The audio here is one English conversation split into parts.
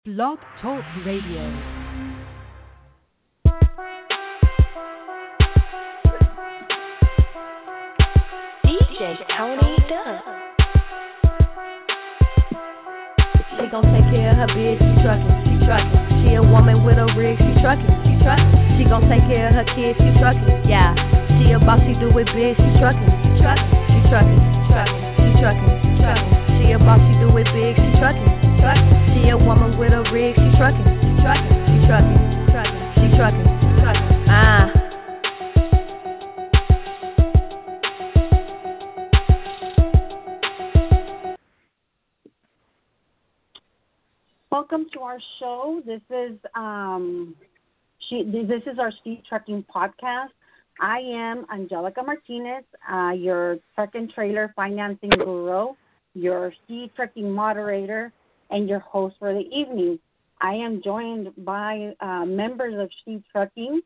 Blog Talk Radio. DJ Tony Dubb. She gon' take care of her bitch, she truckin'. She a woman with a rig, she truckin'. She gon' take care of her kids, she truckin'. Yeah, she a boss, she do it big, she truckin'. She truckin'. She a boss, she do it big, she truckin'. She a woman with a rig, she truckin'. She truckin'. Ah. Welcome to our show. This is this is our Speed Trucking podcast. I am Angelica Martinez, your truck and trailer financing guru, your Speed Trucking moderator, and your host for the evening. I am joined by members of Speed Trucking.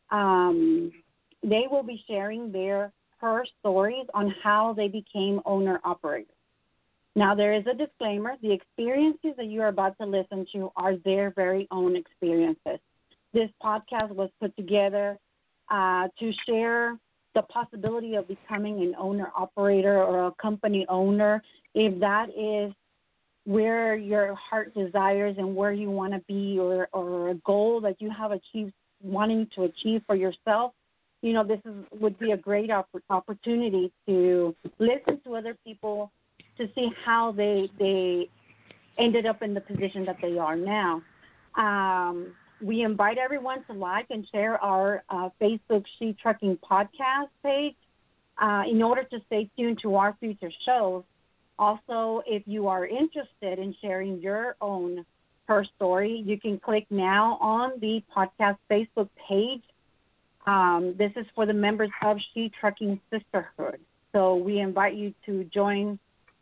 They will be sharing her stories on how they became owner-operators. Now, there is a disclaimer. The experiences that you are about to listen to are their very own experiences. This podcast was put together to share the possibility of becoming an owner-operator or a company owner, if that is where your heart desires and where you want to be, or a goal that you have wanting to achieve for yourself. You know, would be a great opportunity to listen to other people to see how they ended up in the position that they are now. We invite everyone to like and share our Facebook Speed Trucking podcast page in order to stay tuned to our future shows. Also, if you are interested in sharing your own her story, you can click now on the podcast Facebook page. This is for the members of Speed Trucking Sisterhood. So we invite you to join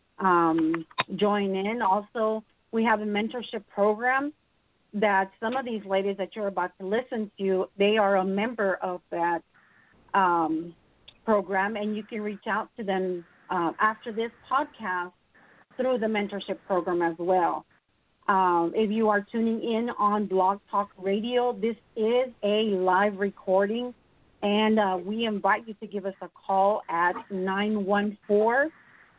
in. Also, we have a mentorship program that some of these ladies that you're about to listen to, they are a member of that program, and you can reach out to them after this podcast through the mentorship program as well. If you are tuning in on Blog Talk Radio, this is a live recording, and we invite you to give us a call at 914-205-5328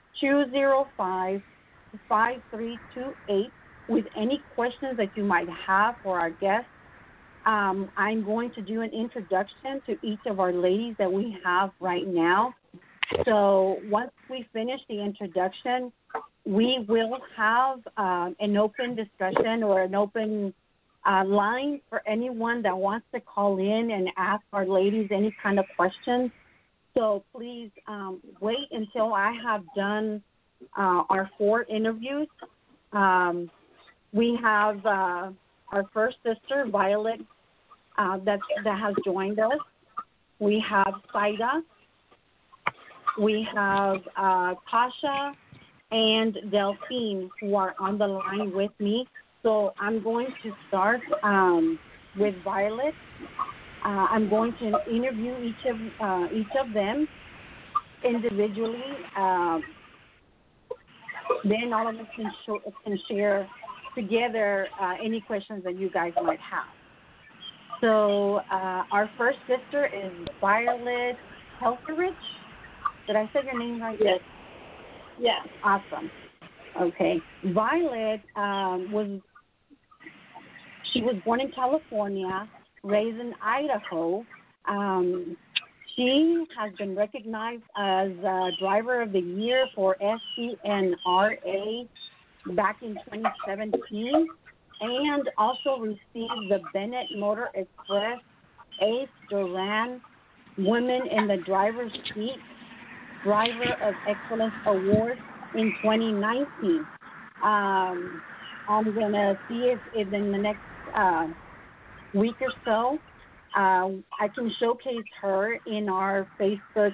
with any questions that you might have for our guests. I'm going to do an introduction to each of our ladies that we have right now. So once we finish the introduction, we will have an open discussion or an open line for anyone that wants to call in and ask our ladies any kind of questions. So please wait until I have done our 4 interviews. We have our first sister, Violet, that has joined us. We have Saida. We have Tasha and Delphine, who are on the line with me. So I'm going to start with Violet. I'm going to interview each of them individually. Then all of us can share together any questions that you guys might have. So our first sister is Violet Helferich. Did I say your name right? Yes. Yes. Awesome. Okay. Violet was born in California, raised in Idaho. She has been recognized as Driver of the Year for SCNRA back in 2017, and also received the Bennett Motor Express Ace Duran Women in the Driver's Seat Driver of Excellence Award in 2019. I'm going to see if in the next week or so I can showcase her in our Facebook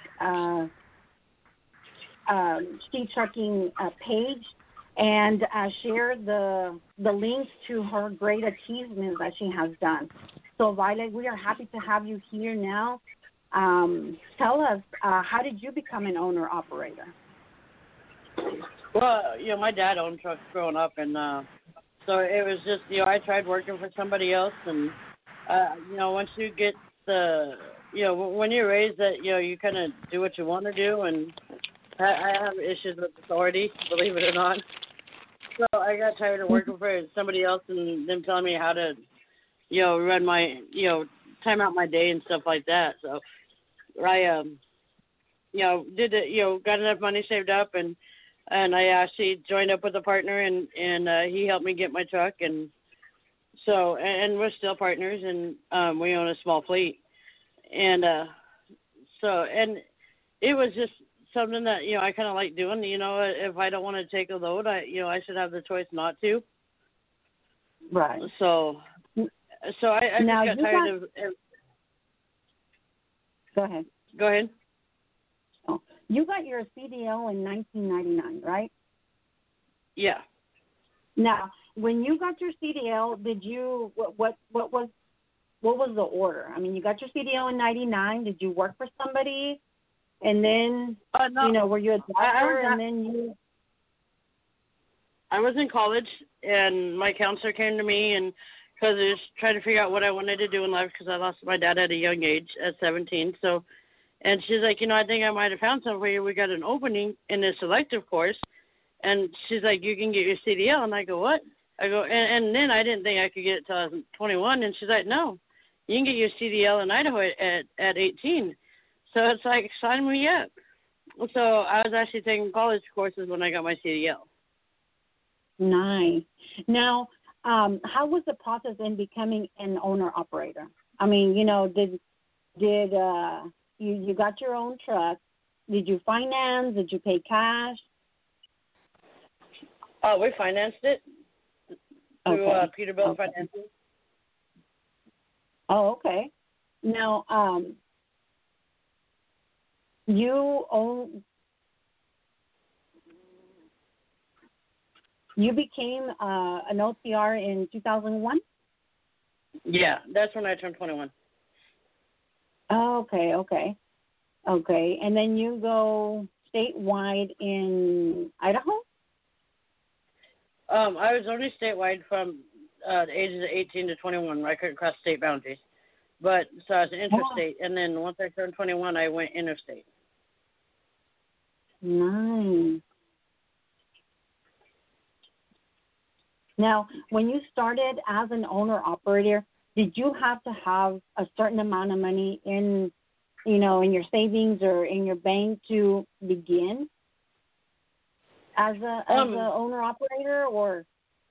Speed Trucking page and share the links to her great achievements that she has done. So, Violet, we are happy to have you here now. Tell us, how did you become an owner-operator? Well, my dad owned trucks growing up, and So it was just, I tried working for somebody else, and once you get when you're raised that, you kind of do what you want to do, and I have issues with authority, believe it or not. So I got tired of working for somebody else and them telling me how to, run my, time out my day and stuff like that. So I, did it, got enough money saved up, and I actually joined up with a partner, and he helped me get my truck, and so, and we're still partners, and we own a small fleet. And and it was just something that, I kind of like doing. If I don't want to take a load, I should have the choice not to. Right. So I just got tired of. Go ahead. Go ahead. Oh, you got your CDL in 1999, right? Yeah. Now, when you got your CDL, did you what was the order? I mean, you got your CDL in 99. Did you work for somebody? And then, no. Were you a driver? And then you... I was in college, and my counselor came to me, and because I was trying to figure out what I wanted to do in life, because I lost my dad at a young age, at 17. So, and she's like, I think I might have found something for you. We got an opening in this elective course. And she's like, you can get your CDL. And I go, what? I go, and then I didn't think I could get it till I was 21. And she's like, no, you can get your CDL in Idaho at 18. So it's like, sign me up. So I was actually taking college courses when I got my CDL. Nice. Now, how was the process in becoming an owner-operator? I mean, did you got your own truck? Did you finance? Did you pay cash? We financed it through Peterbilt Financing. Oh, okay. Now, you became an OCR in 2001? Yeah, that's when I turned 21. Oh, okay. And then you go statewide in Idaho? I was only statewide from the ages of 18 to 21. I couldn't cross state boundaries. But so I was interstate, and then once I turned 21, I went interstate. Nice. Now, when you started as an owner-operator, did you have to have a certain amount of money in your savings or in your bank to begin as a owner-operator, or?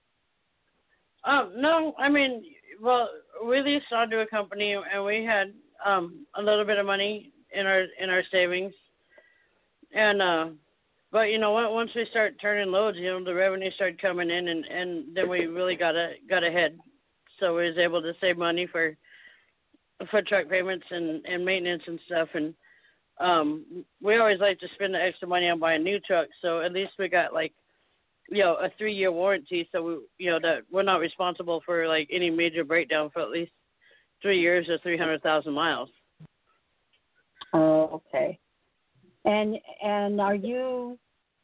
No, I mean, well, we leased onto a company, and we had a little bit of money in our savings, and but once we start turning loads, the revenue started coming in, and then we really got ahead, so we was able to save money for truck payments and maintenance and stuff, and we always like to spend the extra money on buying new trucks, so at least we got a 3-year warranty, so that we're not responsible for any major breakdown for at least 3 years or 300,000 miles. Oh, okay. And are you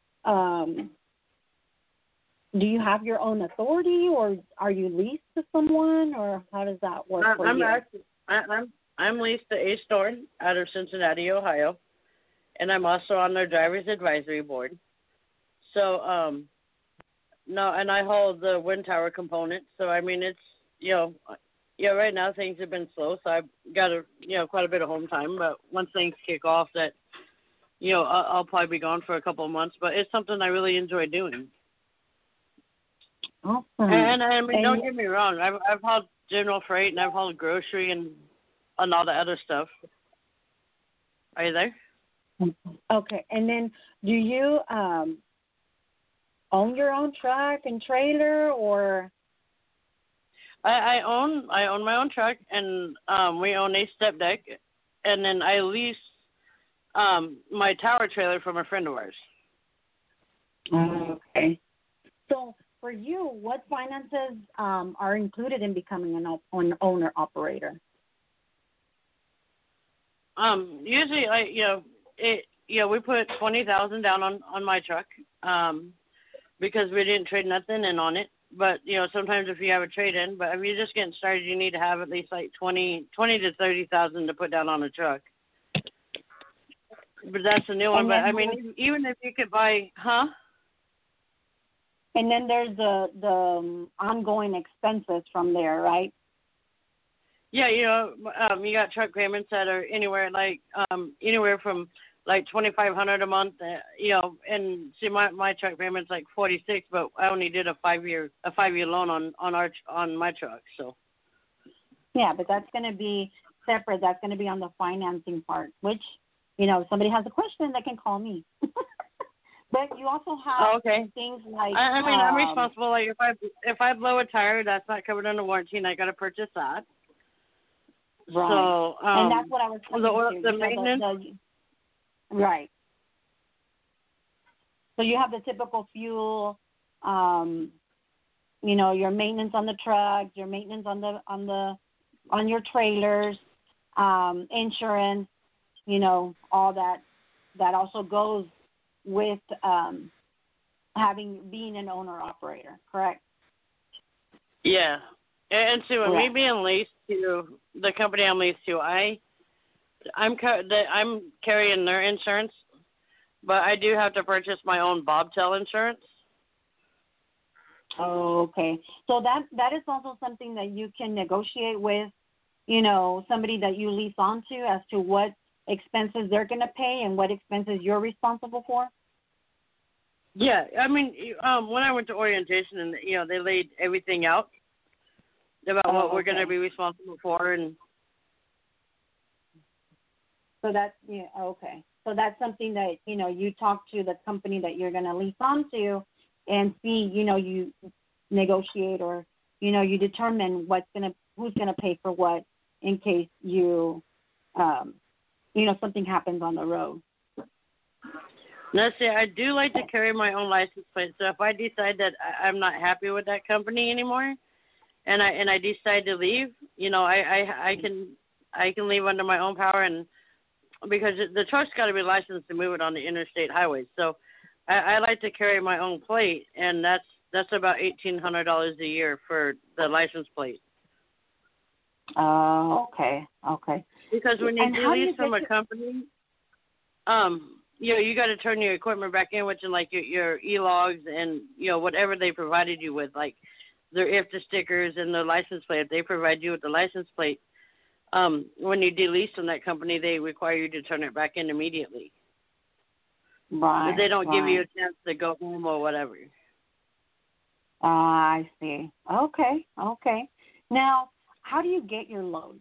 do you have your own authority, or are you leased to someone, or how does that work for you? I'm leased to Ace Thorn out of Cincinnati, Ohio, and I'm also on their driver's advisory board. So no, and I hold the wind tower component. So I mean, it's right now things have been slow, so I've got quite a bit of home time. But once things kick off, that I'll probably be gone for a couple of months. But it's something I really enjoy doing. Awesome. And I mean, don't get me wrong. I've hauled general freight, and I've hauled grocery and all the other stuff. Are you there? Okay. And then, do you own your own truck and trailer, or? I own my own truck, and we own a step deck, and then I lease my tower trailer from a friend of ours. Okay. So for you, what finances are included in becoming an owner operator? Usually, we put $20,000 down on my truck because we didn't trade nothing in on it, But sometimes if you have a trade-in, but if you're just getting started, you need to have at least like 20 to 30,000 to put down on a truck. But that's a new one. But I mean, even if you could buy, And then there's the ongoing expenses from there, right? Yeah, you got truck payments that are anywhere from like $2,500 a month. And see, my truck payment's like $46, but I only did a 5-year loan on my truck. So. Yeah, but that's going to be separate. That's going to be on the financing part, which if somebody has a question, they can call me. But you also have things like I mean, I'm responsible. Like if I blow a tire, that's not covered under warranty, and I got to purchase that. Right. So and that's what I was saying. The maintenance. Right. So you have the typical fuel, your maintenance on the trucks, your maintenance on your trailers, insurance, all that also goes with being an owner operator, correct? Yeah. And so with me being leased to the company I'm leased to, I'm carrying their insurance, but I do have to purchase my own bobtail insurance. Oh, okay. So that is also something that you can negotiate with, somebody that you lease onto as to what expenses they're going to pay and what expenses you're responsible for. Yeah, I mean, when I went to orientation and they laid everything out about what we're going to be responsible for, and so that's okay. So that's something that you talk to the company that you're going to lease onto, and see you negotiate or you determine who's going to pay for what in case you something happens on the road. Now, see, I do like to carry my own license plate. So if I decide that I'm not happy with that company anymore, and I decide to leave, I can leave under my own power, and because the truck's got to be licensed to move it on the interstate highways. So I like to carry my own plate, and that's about $1,800 a year for the license plate. Okay. Because when you lease from a company, you got to turn your equipment back in, which is like your e-logs and whatever they provided you with, like their IFTA stickers and their license plate. If they provide you with the license plate, when you delease from that company, they require you to turn it back in immediately. Right. But they don't give you a chance to go home or whatever. I see. Okay. Now, how do you get your loads?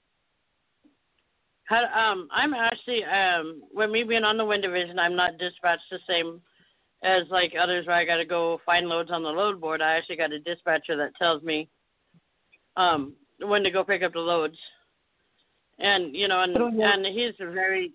I'm actually, with me being on the wind division, I'm not dispatched the same as like others where I got to go find loads on the load board. I actually got a dispatcher that tells me when to go pick up the loads. And, and he's very...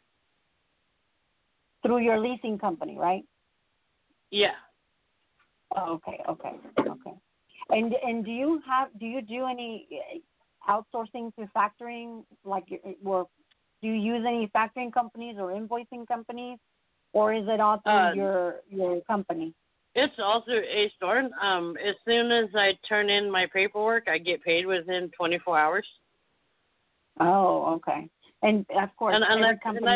Through your leasing company, right? Yeah. Oh, okay. And do you do any outsourcing to factoring, or do you use any factoring companies or invoicing companies, or is it all through your company? It's all through A-Store. As soon as I turn in my paperwork, I get paid within 24 hours. Oh, okay. And of course, every company.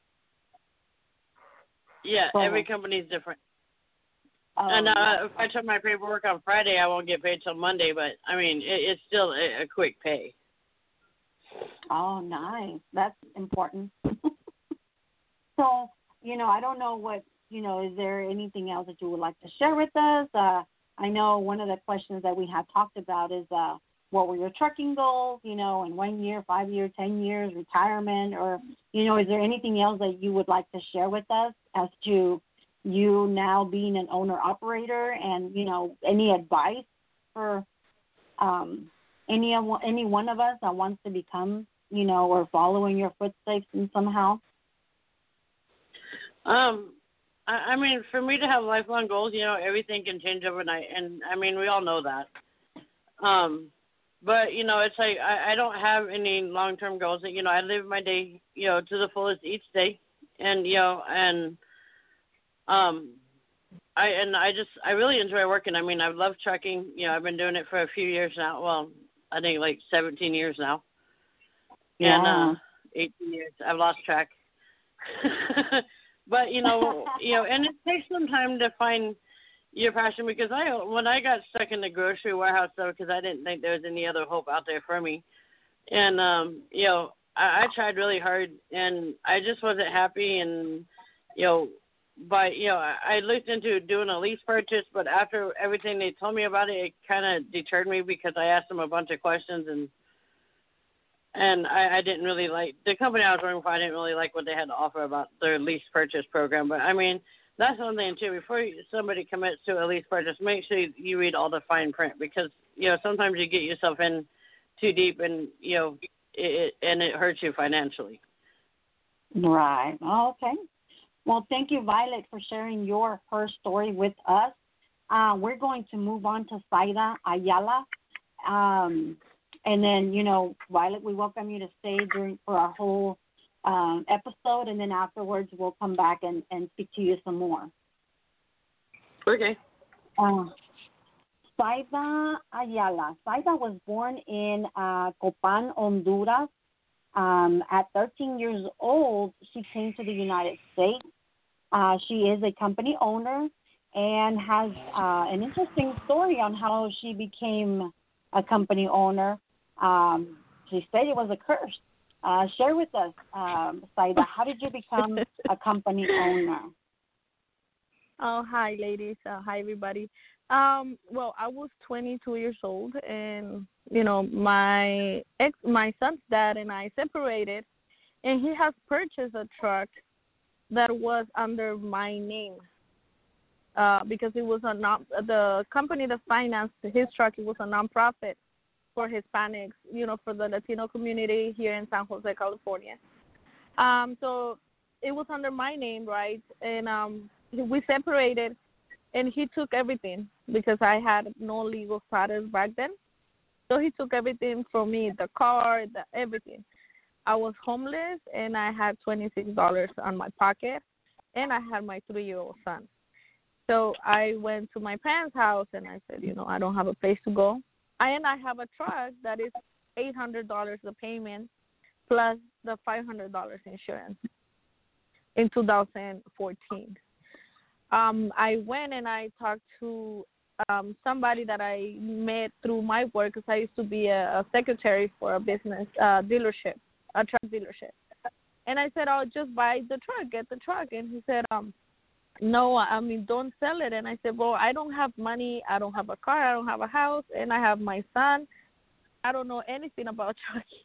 Every company's different. Oh, and if I turn my paperwork on Friday, I won't get paid till Monday. But I mean, it's still a quick pay. Oh, nice. That's important. So, I don't know what, is there anything else that you would like to share with us? I know one of the questions that we had talked about is what were your trucking goals, in 1 year, 5 years, 10 years, retirement, or, is there anything else that you would like to share with us as to you now being an owner-operator and, any advice for any one of us that wants to become, or follow in your footsteps in somehow? I mean, for me to have lifelong goals, everything can change overnight, and I mean, we all know that. But it's like I don't have any long-term goals. I live my day, to the fullest each day, and I really enjoy working. I mean, I love trucking. You know, I've been doing it for a few years now. Well, I think like 17 years now. Yeah. And 18 years. I've lost track. But and it takes some time to find your passion, because when I got stuck in the grocery warehouse though, because I didn't think there was any other hope out there for me, and I tried really hard and I just wasn't happy, and I looked into doing a lease purchase, but after everything they told me about it, it kind of deterred me, because I asked them a bunch of questions, and I didn't really like the company I was working for. I didn't really like what they had to offer about their lease purchase program. But I mean, that's one thing too. Before somebody commits to a lease purchase, make sure you read all the fine print, because sometimes you get yourself in too deep, and it hurts you financially. Right. Okay. Well, thank you, Violet, for sharing her story with us. We're going to move on to Saida Ayala. And then, Violet, we welcome you to stay for our whole episode, and then afterwards we'll come back and speak to you some more. Okay. Saida Ayala. Saida was born in Copan, Honduras. At 13 years old, she came to the United States. She is a company owner and has an interesting story on how she became a company owner. She said it was a curse. Share with us, Saida, how did you become a company owner? Oh, hi, ladies. Hi, everybody. Well, I was 22 years old, and my son's dad and I separated, and he has purchased a truck that was under my name, because it was the company that financed his truck. It was a nonprofit for Hispanics, for the Latino community here in San Jose, California. So it was under my name, right? And we separated, and he took everything, because I had no legal status back then. So he took everything from me, the car, everything. I was homeless, and I had $26 on my pocket, and I had my 3-year-old son. So I went to my parents' house, and I said, I don't have a place to go. And I have a truck that is $800 a payment plus the $500 insurance in 2014. I went and I talked to somebody that I met through my work, because I used to be a secretary for a business dealership, a truck dealership. And I said, "I'll just buy the truck, get the truck." And he said, "No, don't sell it." And I said, "Well, I don't have money. I don't have a car. I don't have a house. And I have my son. I don't know anything about trucking."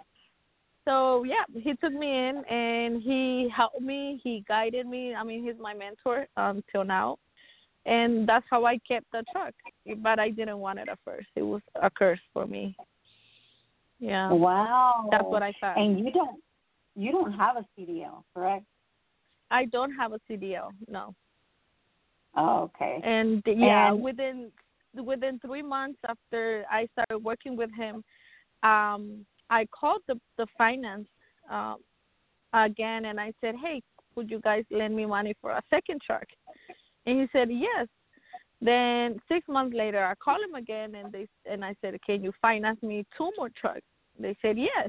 So, yeah, he took me in, and he helped me. He guided me. He's my mentor until now. And that's how I kept the truck. But I didn't want it at first. It was a curse for me. Yeah. Wow. That's what I thought. And you don't have a CDL, correct? I don't have a CDL, no. Oh, okay. And yeah, within 3 months after I started working with him, I called the finance again, and I said, "Hey, would you guys lend me money for a second truck?" And he said yes. Then 6 months later, I called him again, and I said, "Can you finance me 2 more trucks?" They said yes.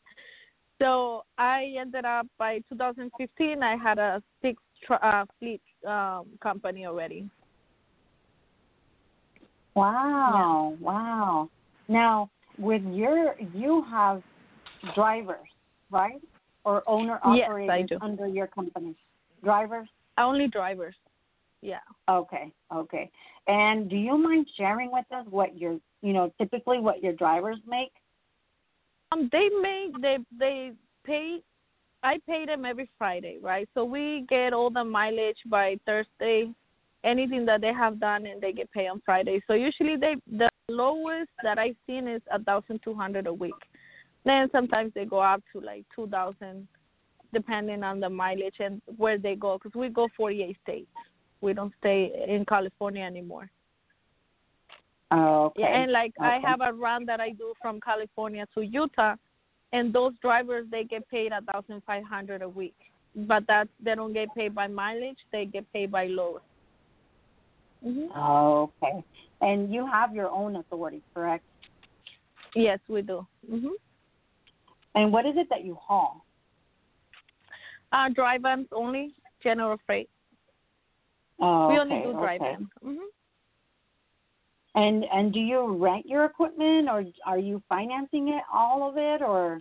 So I ended up, by 2015, I had a 6 fleet company already. Wow, yeah. Wow. Now, you have drivers, right? Or owner-operators yes, I do. under your company? Drivers? Only drivers, yeah. Okay. And do you mind sharing with us what typically what your drivers make? They pay. I pay them every Friday, right? So we get all the mileage by Thursday, anything that they have done, and they get paid on Friday. So usually the lowest that I've seen is $1,200 a week. Then sometimes they go up to like $2,000, depending on the mileage and where they go, because we go 48 states. We don't stay in California anymore. Oh, okay. Yeah, and I have a run that I do from California to Utah, and those drivers, they get paid $1,500 a week. But they don't get paid by mileage; they get paid by load. Okay. And you have your own authority, correct? Yes, we do. And what is it that you haul? Dry vans only, general freight. Oh, We okay, only do dry okay. vans. And do you rent your equipment, or are you financing it, all of it, or?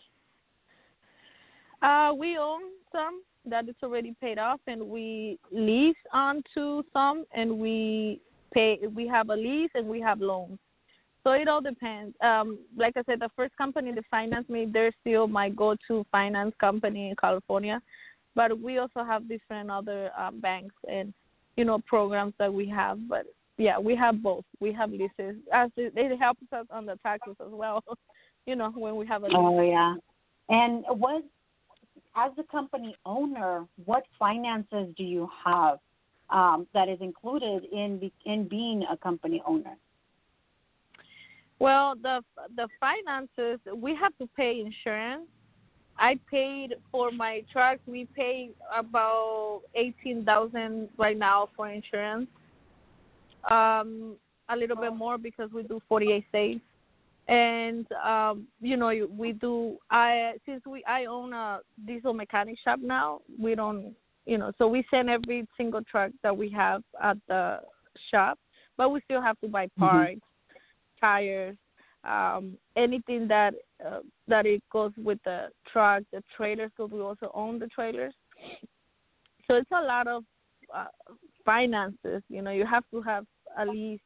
We own some that is already paid off, and we lease onto some, and we pay. We have a lease and we have loans. So it all depends. Like I said, the first company to finance me, they're still my go-to finance company in California. But we also have different other banks and, programs that we have. But, yeah, we have both. We have leases. It helps us on the taxes as well, when we have a lease. Oh, yeah. And as a company owner, what finances do you have that is included in being a company owner? Well, the finances, we have to pay insurance. I paid for my truck. We pay about $18,000 right now for insurance. A little bit more because we do 48 states. And we do. I own a diesel mechanic shop now. We don't, so we send every single truck that we have at the shop, but we still have to buy parts. Tires, anything that it goes with the truck, the trailers, because we also own the trailers. So it's a lot of finances. You have to have at least,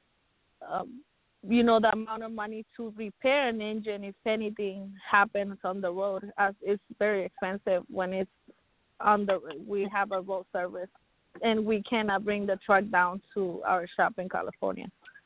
the amount of money to repair an engine if anything happens on the road, as it's very expensive when it's we have a road service, and we cannot bring the truck down to our shop in California.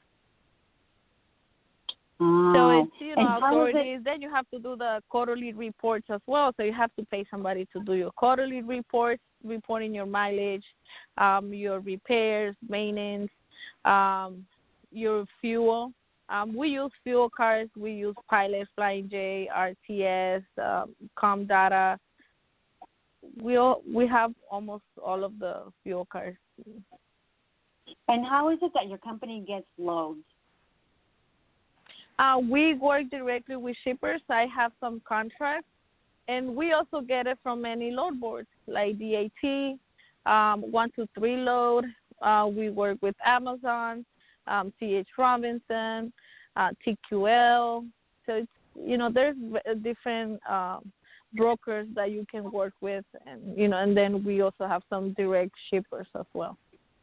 So it's, authorities. Then you have to do the quarterly reports as well. So you have to pay somebody to do your quarterly reports, reporting your mileage, your repairs, maintenance, your fuel. We use fuel cards. We use Pilot, Flying J, RTS, Comdata. We have almost all of the fuel cards. And how is it that your company gets loads? We work directly with shippers. I have some contracts, and we also get it from many load boards like DAT, 123 Load. We work with Amazon, C.H. Robinson, TQL. So it's, there's different brokers that you can work with, and then we also have some direct shippers as well.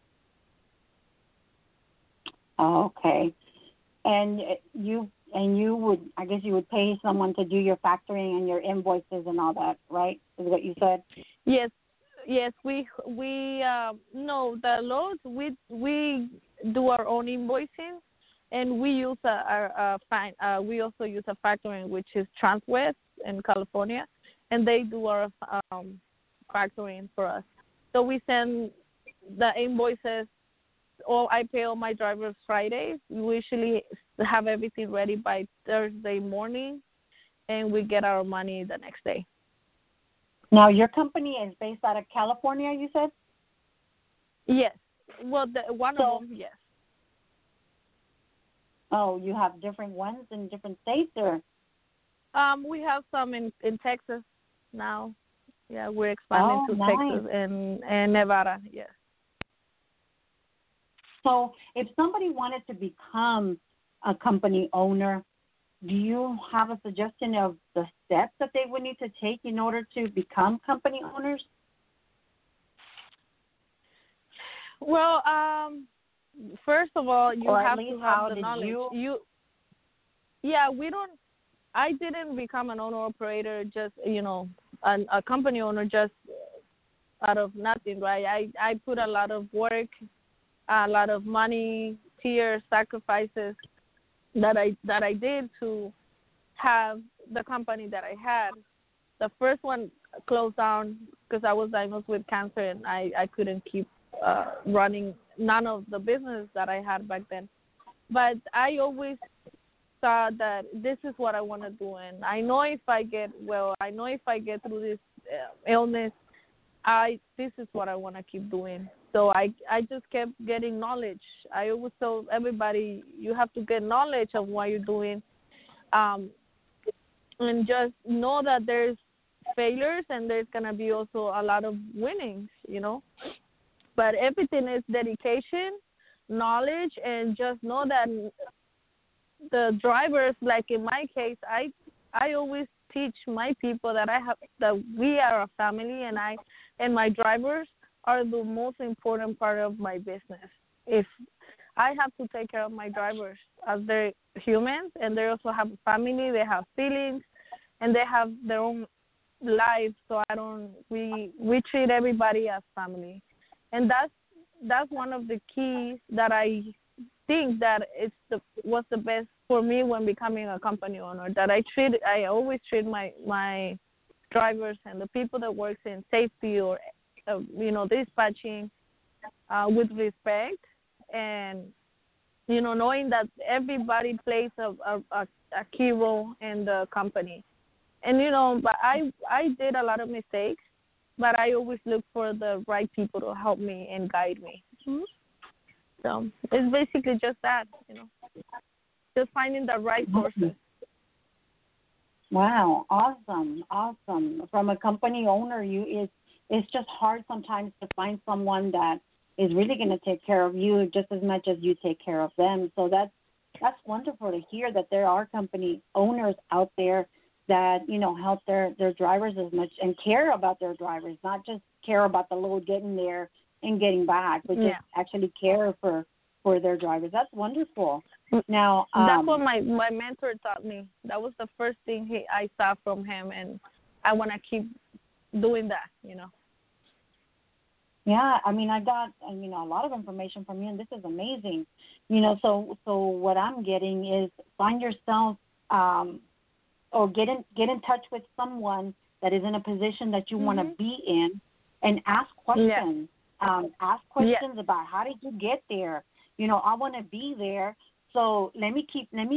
Okay. And you would, I guess you would pay someone to do your factoring and your invoices and all that, right? Is what you said? Yes, we no, the loads, we do our own invoicing, and we use we also use a factoring, which is Transwest in California, and they do our factoring for us. So we send the invoices. I pay all my drivers Fridays. We usually have everything ready by Thursday morning, and we get our money the next day. Now, your company is based out of California, you said? Yes. Well, one of them, yes. Oh, you have different ones in different states, or? We have some in Texas now. Yeah, we're expanding to nice. Texas and Nevada, yes. So if somebody wanted to become a company owner, do you have a suggestion of the steps that they would need to take in order to become company owners? Well, first of all, you have to have the knowledge. I didn't become an owner-operator, just, a company owner just out of nothing, right? I put a lot of work, a lot of money, tears, sacrifices that I did to have the company that I had. The first one closed down because I was diagnosed with cancer, and I couldn't keep running none of the business that I had back then. But I always thought that this is what I want to do, and I know if I get well, I know if I get through this illness, this is what I want to keep doing. So I just kept getting knowledge. I always tell everybody, you have to get knowledge of what you're doing, and just know that there's failures and there's gonna be also a lot of winnings, But everything is dedication, knowledge, and just know that the drivers, like in my case, I always teach my people that we are a family, and my drivers are the most important part of my business. If I have to take care of my drivers as they're humans, and they also have a family, they have feelings, and they have their own life. So we treat everybody as family, and that's one of the keys that I think that was the best for me when becoming a company owner. That I always treat my drivers and the people that works in safety or dispatching with respect, and knowing that everybody plays a key role in the company. And but I did a lot of mistakes, but I always look for the right people to help me and guide me. Mm-hmm. So it's basically just that, just finding the right sources. Wow, awesome. From a company owner, it's just hard sometimes to find someone that is really going to take care of you just as much as you take care of them. So that's wonderful to hear that there are company owners out there that help their drivers as much and care about their drivers, not just care about the load getting there and getting back, but just actually care for their drivers. That's wonderful. Now that's what my mentor taught me. That was the first thing I saw from him, and I want to keep doing that. Yeah, I got a lot of information from you, and this is amazing. So what I'm getting is find yourself or get in touch with someone that is in a position that you want to be in, and ask questions. Ask questions about how did you get there. I want to be there, so let me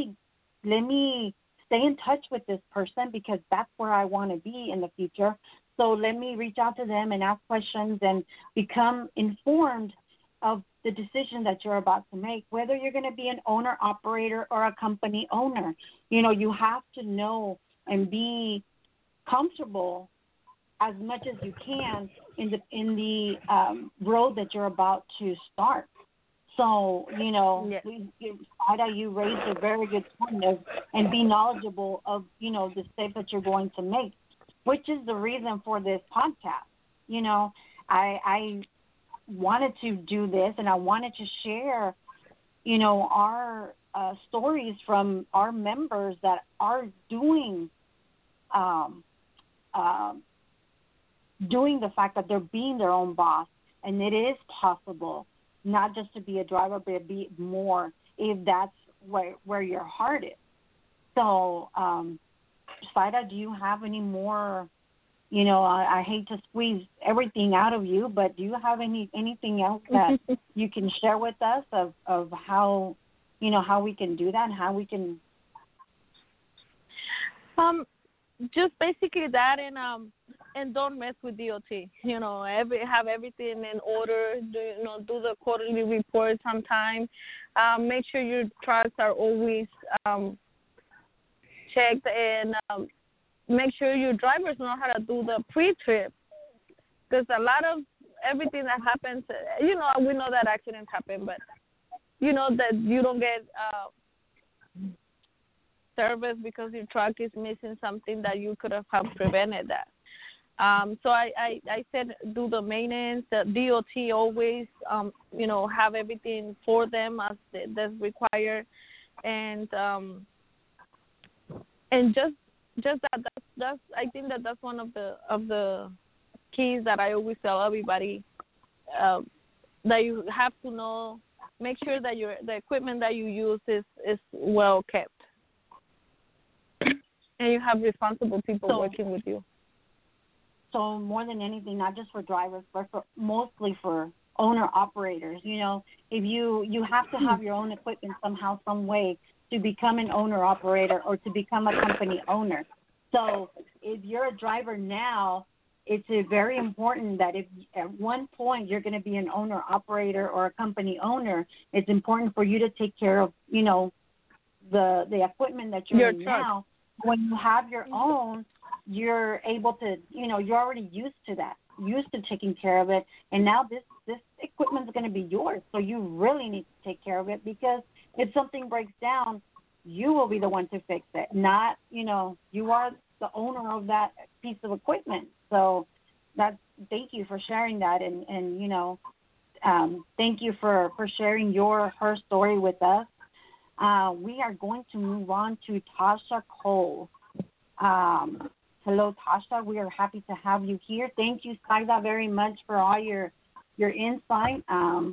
stay in touch with this person because that's where I want to be in the future. So let me reach out to them and ask questions and become informed of the decision that you're about to make, whether you're going to be an owner operator or a company owner. You have to know and be comfortable as much as you can in the road that you're about to start. So, Ida, you raised a very good point and be knowledgeable of, the step that you're going to make, which is the reason for this podcast. I wanted to do this, and I wanted to share, our stories from our members that are doing the fact that they're being their own boss, and it is possible not just to be a driver, but be more if that's where your heart is. So, Saida, do you have any more? I hate to squeeze everything out of you, but do you have anything else that you can share with us of how, how we can do that and how we can? Just basically that, and don't mess with DOT. Have everything in order. Do the quarterly reports on time. Make sure your trucks are always checked, and make sure your drivers know how to do the pre-trip. Because a lot of everything that happens, we know that accidents happen, but that you don't get service because your truck is missing something that you could have helped prevented that. So I said do the maintenance. The DOT always, have everything for them as that's required, and just that's I think that's one of the keys that I always tell everybody, that you have to know. Make sure that the equipment that you use is well kept, and you have responsible people working with you. So more than anything, not just for drivers, but mostly for owner-operators. If you have to have your own equipment somehow, some way to become an owner-operator or to become a company owner. So if you're a driver now, it's very important that if at one point you're going to be an owner operator or a company owner, it's important for you to take care of, the equipment that you're in now. When you have your own, you're able to, you're already used to that, used to taking care of it. And now this equipment is going to be yours. So you really need to take care of it, because if something breaks down, you will be the one to fix it, not, you are the owner of that piece of equipment. So thank you for sharing that. And thank you for sharing her story with us. We are going to move on to Tasha Cole. Hello, Tasha. We are happy to have you here. Thank you, Saida, very much for all your insight.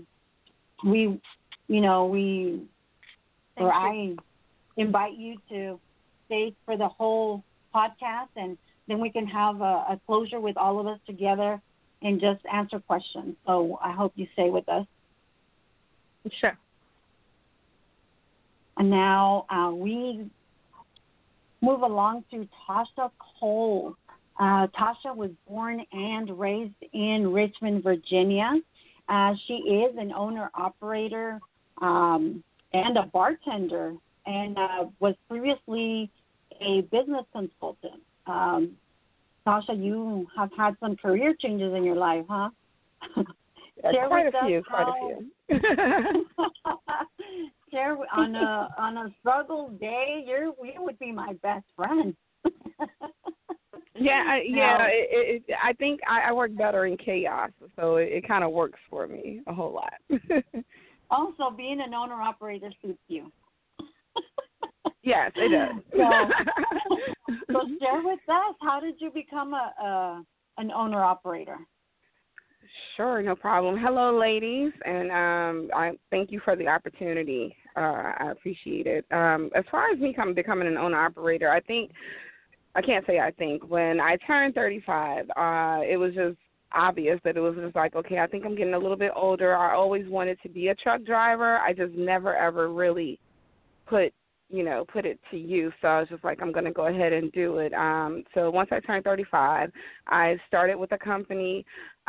I invite you to stay for the whole podcast, and then we can have a closure with all of us together and just answer questions. So I hope you stay with us. Sure. And now we move along to Tasha Cole. Tasha was born and raised in Richmond, Virginia. She is an owner-operator and a bartender, and was previously a business consultant. Tasha, you have had some career changes in your life, huh? Quite a few. Share on a struggle day, you would be my best friend. I think I work better in chaos, so it kind of works for me a whole lot. Also, being an owner-operator suits you. Yes, it does. So share with us, how did you become an owner-operator? Sure, no problem. Hello, ladies, and I thank you for the opportunity. I appreciate it. As far as me becoming an owner-operator, when I turned 35, it was just obvious that it was just like, okay, I think I'm getting a little bit older. I always wanted to be a truck driver. I just never, ever really put it to use. So I was just like, I'm going to go ahead and do it. So once I turned 35, I started with a company.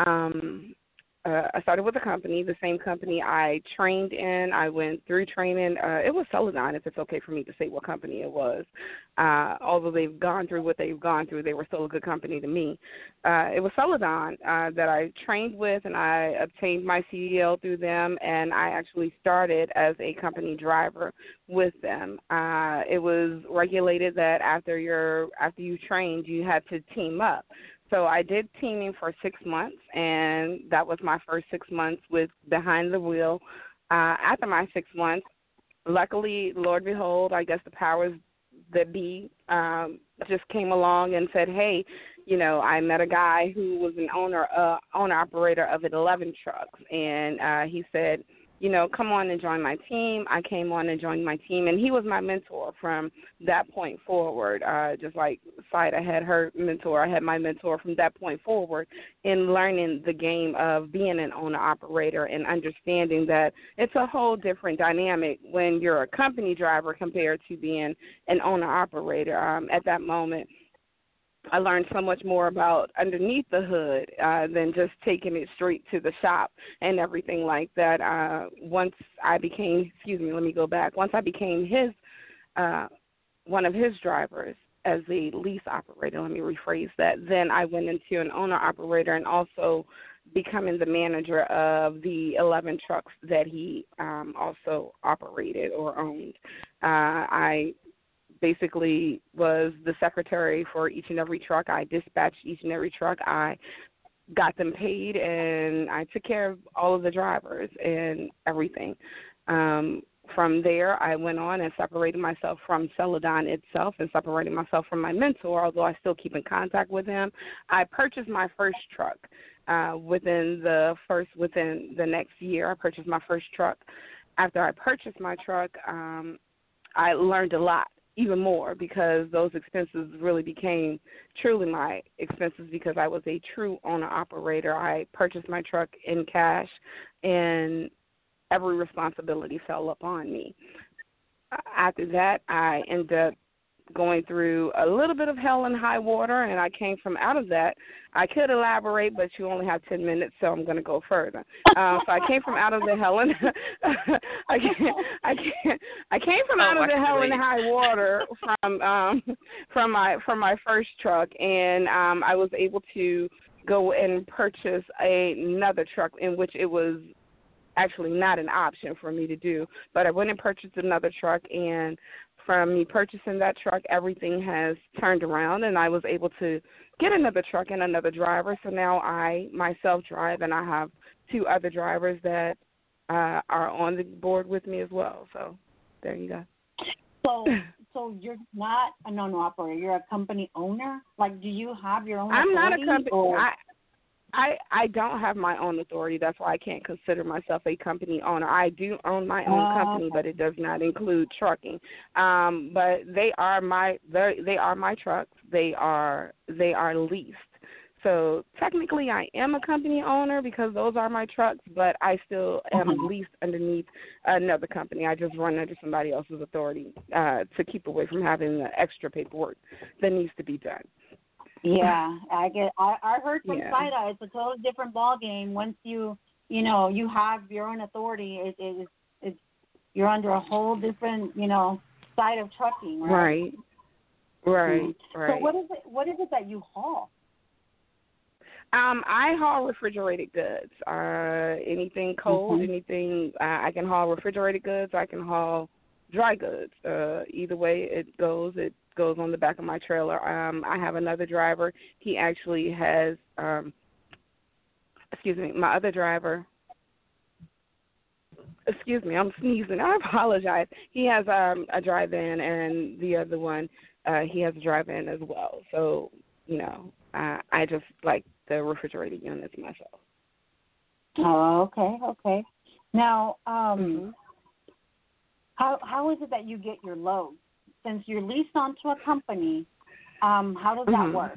The same company I trained in. I went through training. It was Celadon, if it's okay for me to say what company it was. Although they've gone through what they've gone through, they were still a good company to me. It was Celadon that I trained with, and I obtained my CDL through them, and I actually started as a company driver with them. It was regulated that after you trained, you had to team up. So I did teaming for 6 months, and that was my first 6 months with behind the wheel. After my 6 months, luckily, Lord behold, I guess the powers that be just came along and said, hey, I met a guy who was an owner-operator of 11 trucks, and he said, come on and join my team. I came on and joined my team, and he was my mentor from that point forward. Just like Saida had her mentor, I had my mentor from that point forward in learning the game of being an owner-operator and understanding that it's a whole different dynamic when you're a company driver compared to being an owner-operator. At that moment, I learned so much more about underneath the hood than just taking it straight to the shop and everything like that. Once I became his one of his drivers as a lease operator, let me rephrase that, then I went into an owner-operator and also becoming the manager of the 11 trucks that he also operated or owned. I basically was the secretary for each and every truck. I dispatched each and every truck. I got them paid, and I took care of all of the drivers and everything. From there, I went on and separated myself from Celadon itself and separated myself from my mentor, although I still keep in contact with him. I purchased my first truck within the next year. I purchased my first truck. After I purchased my truck, I learned a lot, even more, because those expenses really became truly my expenses because I was a true owner-operator. I purchased my truck in cash, and every responsibility fell upon me. After that, I ended up going through a little bit of hell and high water, and I came from out of that. I could elaborate, but you only have 10 minutes, so I'm going to go further. So I came from out of the hell and I came from out of the hell and high water from my first truck, and I was able to go and purchase another truck in which it was actually not an option for me to do. But I went and purchased another truck, and from me purchasing that truck, everything has turned around, and I was able to get another truck and another driver. So now I myself drive, and I have 2 other drivers that are on the board with me as well. So there you go. So you're not an owner-operator. You're a company owner? Like, do you have your own I'm authority? not a company. I don't have my own authority. That's why I can't consider myself a company owner. I do own my own company, but it does not include trucking. But they are my trucks. They are leased. So technically, I am a company owner because those are my trucks, but I still am leased underneath another company. I just run under somebody else's authority to keep away from having the extra paperwork that needs to be done. Yeah, I heard from Saida. It's a totally different ball game. Once you have your own authority, it's you're under a whole different side of trucking, right? Right. So what is it that you haul? I haul refrigerated goods. Anything cold, anything. I can haul refrigerated goods. I can haul dry goods. Either way it goes on the back of my trailer. I have another driver. He actually has, my other driver. Excuse me, I'm sneezing. I apologize. He has a drive-in, and the other one, he has a drive-in as well. So, I just like the refrigerated units myself. Oh, okay. Now, how is it that you get your loads? Since you're leased onto a company, how does that work?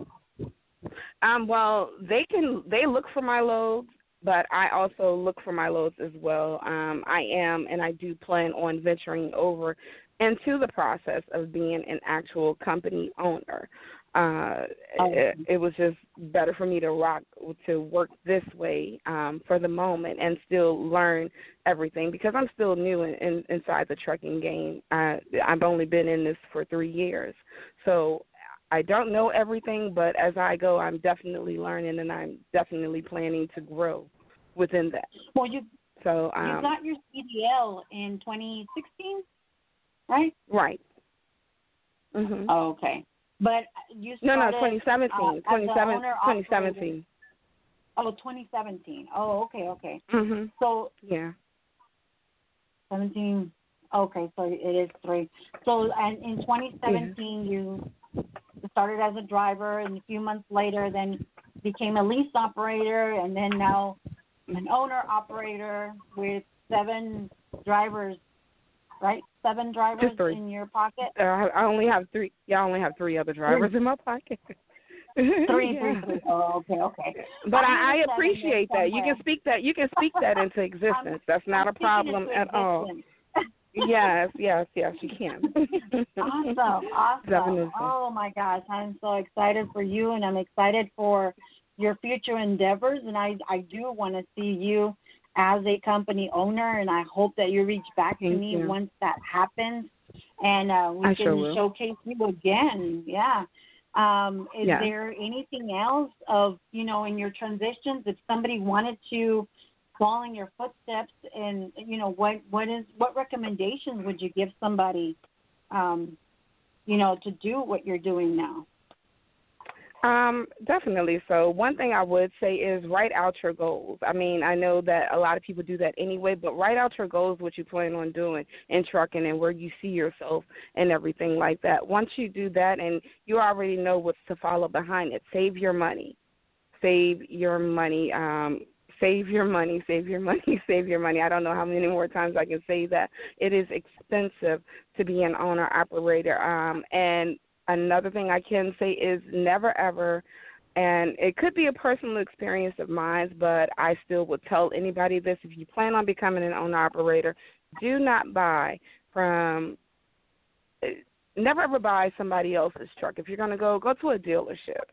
Well, they look for my loads, but I also look for my loads as well. I do plan on venturing over into the process of being an actual company owner. It was just better for me to work this way for the moment and still learn everything because I'm still new inside the trucking game. I've only been in this for 3 years. So I don't know everything, but as I go, I'm definitely learning, and I'm definitely planning to grow within that. Well, you got your CDL in 2016, right? Right. Mm-hmm. Oh, okay. But you started... No, 2017. 2017. Oh, 2017. Oh, okay. Mm-hmm. So... Yeah. 17... Okay, so it is 3. So, and in 2017, you started as a driver, and a few months later, then became a lease operator, and then now an owner-operator with 7 drivers, right? 7 drivers in your pocket? I only have 3. Yeah, I only have 3 other drivers in my pocket. 3. Oh, okay. But I appreciate that. You can speak that into existence. That's not a problem at all. Yes, you can. Awesome. Oh, my gosh. I'm so excited for you, and I'm excited for your future endeavors, and I do want to see you as a company owner, and I hope that you reach back to me once that happens, and we can showcase you again. Yeah. Is there anything else of, in your transitions, if somebody wanted to follow in your footsteps, and what recommendations would you give somebody, to do what you're doing now? Definitely. So one thing I would say is write out your goals. I mean, I know that a lot of people do that anyway, but write out your goals, what you plan on doing in trucking and where you see yourself and everything like that. Once you do that and you already know what's to follow behind it, save your money. Save your money. Save your money. I don't know how many more times I can say that. It is expensive to be an owner-operator. And another thing I can say is never ever, and it could be a personal experience of mine, but I still would tell anybody this. If you plan on becoming an owner-operator, do not buy from never ever buy somebody else's truck. If you're gonna go to a dealership.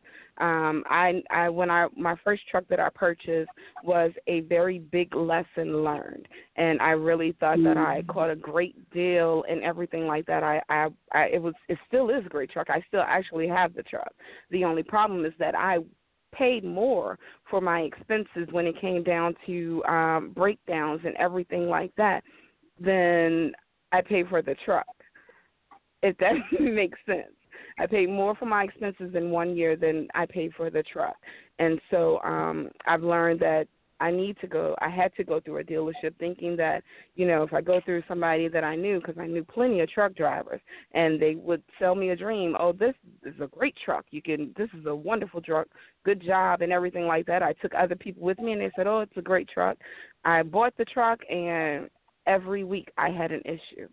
My first truck that I purchased was a very big lesson learned, and I really thought that I caught a great deal and everything like that. It still is a great truck. I still actually have the truck. The only problem is that I paid more for my expenses when it came down to breakdowns and everything like that than I paid for the truck, if that makes sense. I paid more for my expenses in 1 year than I paid for the truck. And so I've learned that I had to go through a dealership thinking that, if I go through somebody that I knew, because I knew plenty of truck drivers, and they would sell me a dream, oh, this is a great truck. This is a wonderful truck, good job, and everything like that. I took other people with me, and they said, oh, it's a great truck. I bought the truck, and every week I had an issue.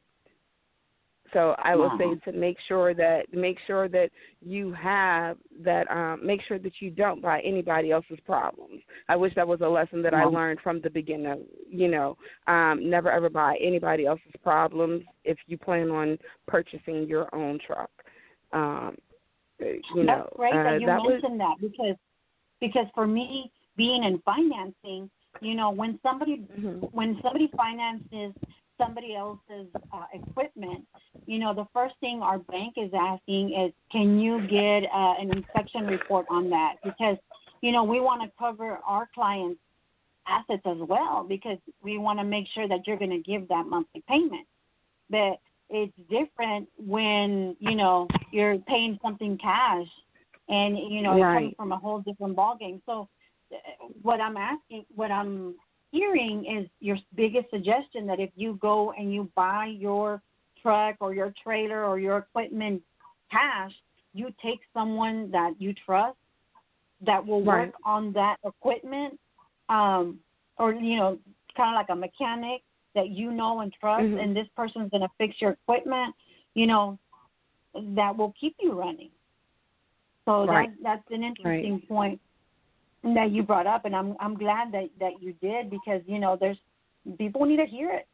So I will say to make sure that you have that, make sure that you don't buy anybody else's problems. I wish that was a lesson that I learned from the beginning. Never ever buy anybody else's problems if you plan on purchasing your own truck. That's great that you mentioned that because for me, being in financing, when somebody finances somebody else's equipment, the first thing our bank is asking is, can you get an inspection report on that? Because, we want to cover our clients' assets as well, because we want to make sure that you're going to give that monthly payment. But it's different when, you're paying something cash and, it's coming from a whole different ballgame. So what I'm hearing is your biggest suggestion that if you go and you buy your truck or your trailer or your equipment cash, you take someone that you trust that will work on that equipment, or kind of like a mechanic that and trust, and this person's going to fix your equipment, that will keep you running. So that's an interesting point that you brought up, and I'm glad that you did, because there's people need to hear it.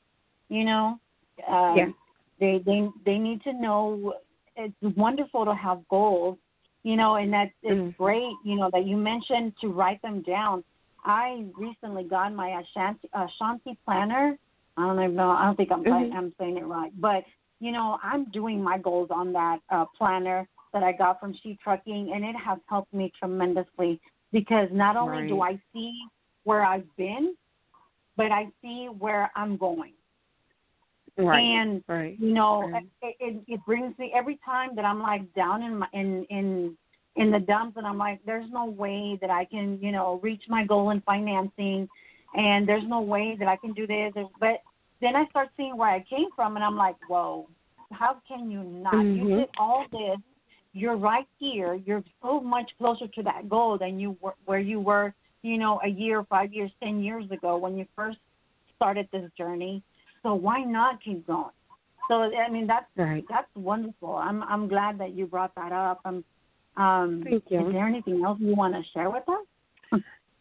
They need to know. It's wonderful to have goals, and that it's great, that you mentioned to write them down. I recently got my Ashanti planner. I don't think I'm saying it right, but I'm doing my goals on that planner that I got from She Trucking, and it has helped me tremendously. Because not only do I see where I've been, but I see where I'm going. And it brings me every time that I'm like down in the dumps, and I'm like, there's no way that I can reach my goal in financing, and there's no way that I can do this. But then I start seeing where I came from, and I'm like, whoa, how can you not? You did all this. You're right here. You're so much closer to that goal than where you were, a year, 5 years, 10 years ago when you first started this journey. So why not keep going? So that's wonderful. I'm glad that you brought that up. Thank you. Is there anything else you want to share with us?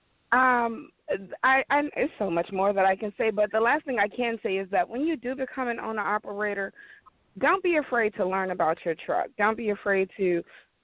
It's so much more that I can say, but the last thing I can say is that when you do become an owner operator, don't be afraid to learn about your truck. Don't be afraid to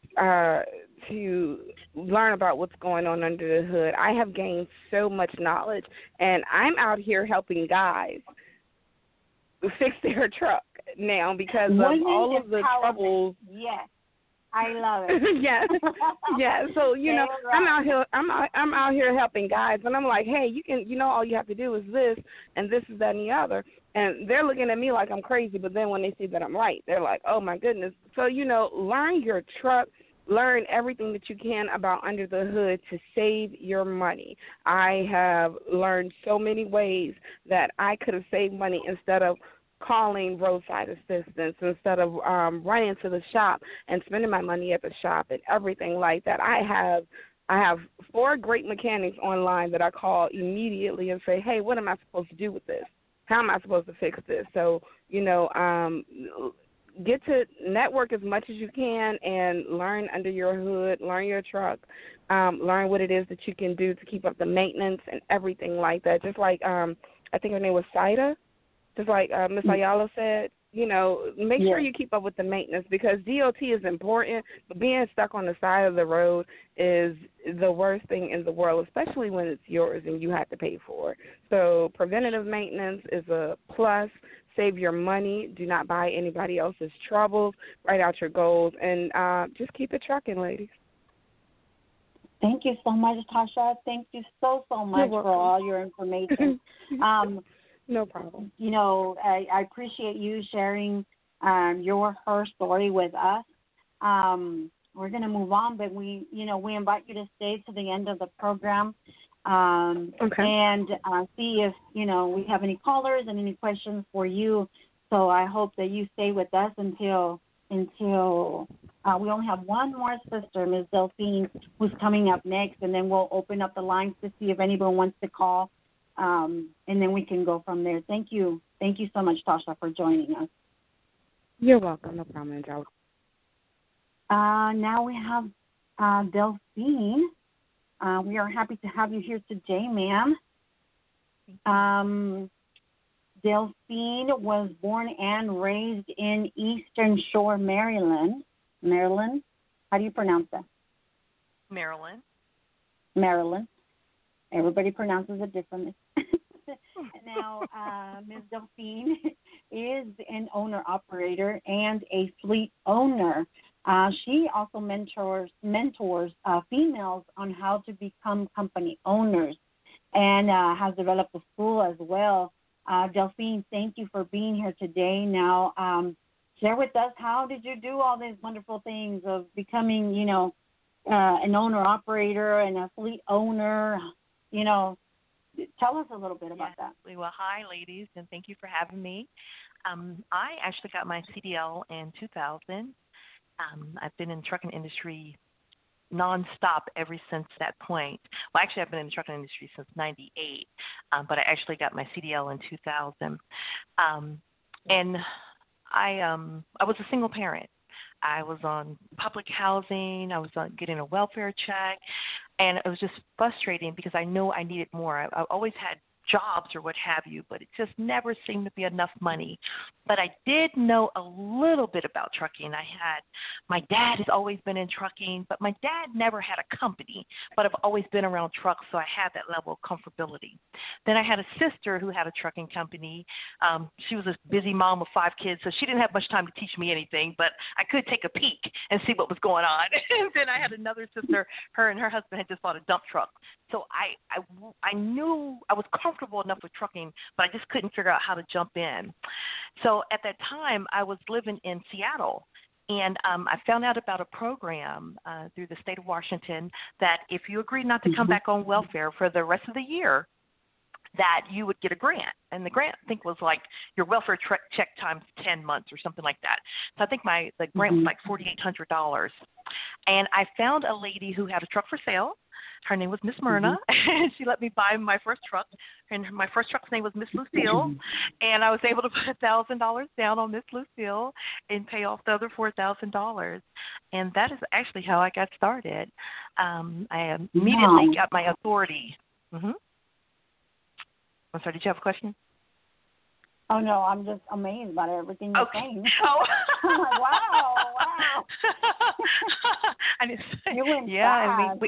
learn about what's going on under the hood. I have gained so much knowledge, and I'm out here helping guys fix their truck now because of all of the troubles. Yes. I love it. yeah. So I'm out here helping guys, and I'm like, hey, you can, all you have to do is this, and this is that and the other, and they're looking at me like I'm crazy. But then when they see that I'm right, they're like, oh my goodness. So learn your truck, learn everything that you can about under the hood to save your money. I have learned so many ways that I could have saved money instead of calling roadside assistance, instead of running to the shop and spending my money at the shop and everything like that. I have 4 great mechanics online that I call immediately and say, hey, what am I supposed to do with this? How am I supposed to fix this? So, get to network as much as you can and learn under your hood, learn your truck, learn what it is that you can do to keep up the maintenance and everything like that. Just like I think her name was Saida. Just like Miss Ayala said, make sure you keep up with the maintenance, because DOT is important, but being stuck on the side of the road is the worst thing in the world, especially when it's yours and you have to pay for it. So preventative maintenance is a plus. Save your money. Do not buy anybody else's troubles. Write out your goals, and just keep it trucking, ladies. Thank you so much, Tasha. Thank you so much for all your information. No problem. I appreciate you sharing her story with us. We're going to move on, but we invite you to stay to the end of the program and see if, we have any callers and any questions for you. So I hope that you stay with us until we only have one more sister, Ms. Delphine, who's coming up next, and then we'll open up the lines to see if anyone wants to call, and then we can go from there. Thank you. Thank you so much, Tasha, for joining us. You're welcome. No problem, Angela. Now we have Delphine. We are happy to have you here today, ma'am. Delphine was born and raised in Eastern Shore, Maryland. Maryland? How do you pronounce that? Maryland. Maryland. Everybody pronounces it differently. Now, Ms. Delphine is an owner-operator and a fleet owner. She also mentors females on how to become company owners, and has developed a school as well. Delphine, thank you for being here today. Now, share with us, how did you do all these wonderful things of becoming, an owner-operator and a fleet owner? Tell us a little bit about that. Well, hi, ladies, and thank you for having me. I actually got my CDL in 2000. I've been in the trucking industry nonstop ever since that point. Well, actually, I've been in the trucking industry since '98, but I actually got my CDL in 2000. And I was a single parent. I was on public housing. I was getting a welfare check, and it was just frustrating because I know I needed more. I always had jobs or what have you, but it just never seemed to be enough money. But I did know a little bit about trucking. My dad has always been in trucking, but my dad never had a company, but I've always been around trucks, so I had that level of comfortability. Then I had a sister who had a trucking company. She was a busy mom of 5 kids, so she didn't have much time to teach me anything, but I could take a peek and see what was going on. And then I had another sister, her and her husband had just bought a dump truck. So I knew I was comfortable enough with trucking, but I just couldn't figure out how to jump in. So at that time, I was living in Seattle, and I found out about a program through the state of Washington that if you agreed not to come back on welfare for the rest of the year, that you would get a grant. And the grant, I think, was like your welfare check times 10 months or something like that. So I think the grant was like $4,800. And I found a lady who had a truck for sale. Her name was Miss Myrna, and she let me buy my first truck. And my first truck's name was Miss Lucille, and I was able to put $1,000 down on Miss Lucille and pay off the other $4,000. And that is actually how I got started. I immediately got my authority. I'm sorry, did you have a question? Oh, no, I'm just amazed by everything you're saying. Oh. I'm like, wow. You went fast.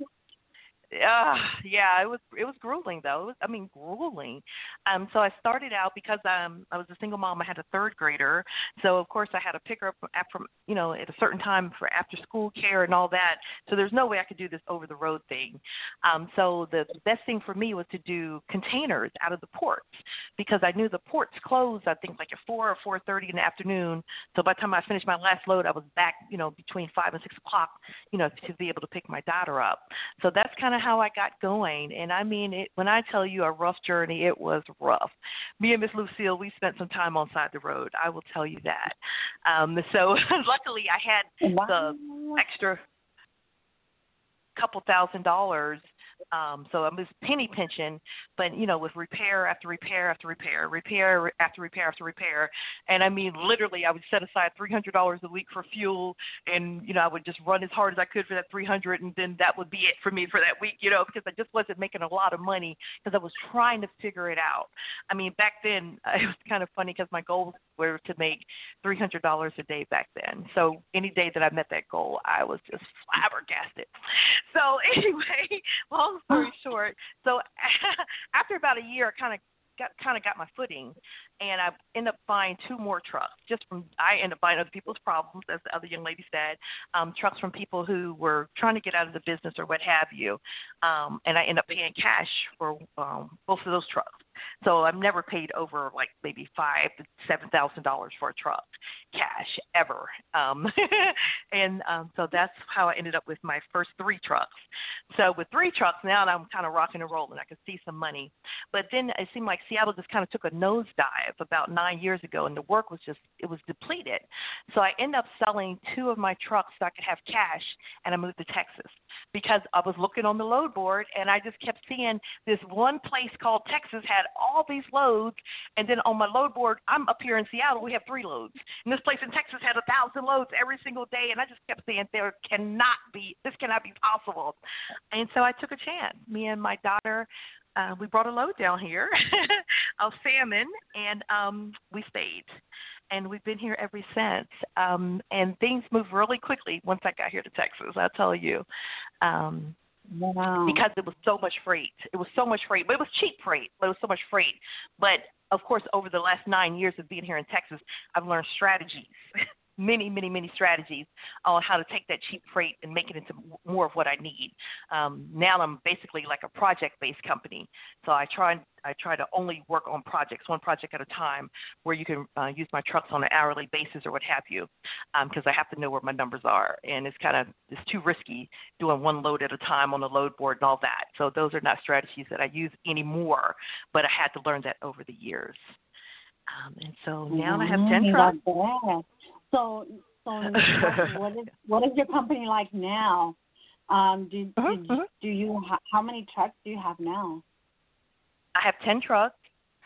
It was grueling though. Grueling. So I started out because I was a single mom. I had a 3rd grader, so of course I had to pick her up from at a certain time for after school care and all that. So there's no way I could do this over the road thing. So the best thing for me was to do containers out of the ports, because I knew the ports closed I think like at 4 or 4:30 in the afternoon. So by the time I finished my last load, I was back between 5 and 6 o'clock to be able to pick my daughter up. So that's kind of how I got going. And when I tell you a rough journey, it was rough. Me and Miss Lucille, we spent some time on side the road. I will tell you that. So luckily I had the extra couple $1,000. So I'm just penny pinching, but with repair after repair after repair, repair after repair after repair. And literally I would set aside $300 a week for fuel, and I would just run as hard as I could for that $300, and then that would be it for me for that week, because I just wasn't making a lot of money because I was trying to figure it out. Back then it was kind of funny because my goal was were to make $300 a day back then. So any day that I met that goal, I was just flabbergasted. So anyway, long story short, so after about a year, I kind of got my footing, and I ended up buying 2 more trucks. I ended up buying other people's problems, as the other young lady said, trucks from people who were trying to get out of the business or what have you, and I ended up paying cash for both of those trucks. So I've never paid over like maybe $5,000 to $7,000 for a truck, cash, ever. So that's how I ended up with my first 3 trucks. So with 3 trucks, now I'm kind of rocking and rolling. I could see some money. But then it seemed like Seattle just kind of took a nosedive about 9 years ago, and the work was it was depleted. So I ended up selling 2 of my trucks so I could have cash, and I moved to Texas because I was looking on the load board, and I just kept seeing this one place called Texas had all these loads, and then on my load board, I'm up here in Seattle, we have 3 loads. And this place in Texas had 1,000 loads every single day, and I just kept saying this cannot be possible. And so I took a chance. Me and my daughter, we brought a load down here of salmon, and we stayed. And we've been here ever since. And things moved really quickly once I got here to Texas, I'll tell you. Wow. Because it was so much freight. It was so much freight, but it was cheap freight, but it was so much freight. But, of course, over the last 9 years of being here in Texas, I've learned strategies, many, many, many strategies on how to take that cheap freight and make it into more of what I need. Now I'm basically like a project-based company. So I try to only work on projects, one project at a time, where you can use my trucks on an hourly basis or what have you, because I have to know where my numbers are. And it's too risky doing one load at a time on the load board and all that. So those are not strategies that I use anymore, but I had to learn that over the years. And so now I have 10 trucks. So what is your company like now? Do you how many trucks do you have now? I have 10 trucks.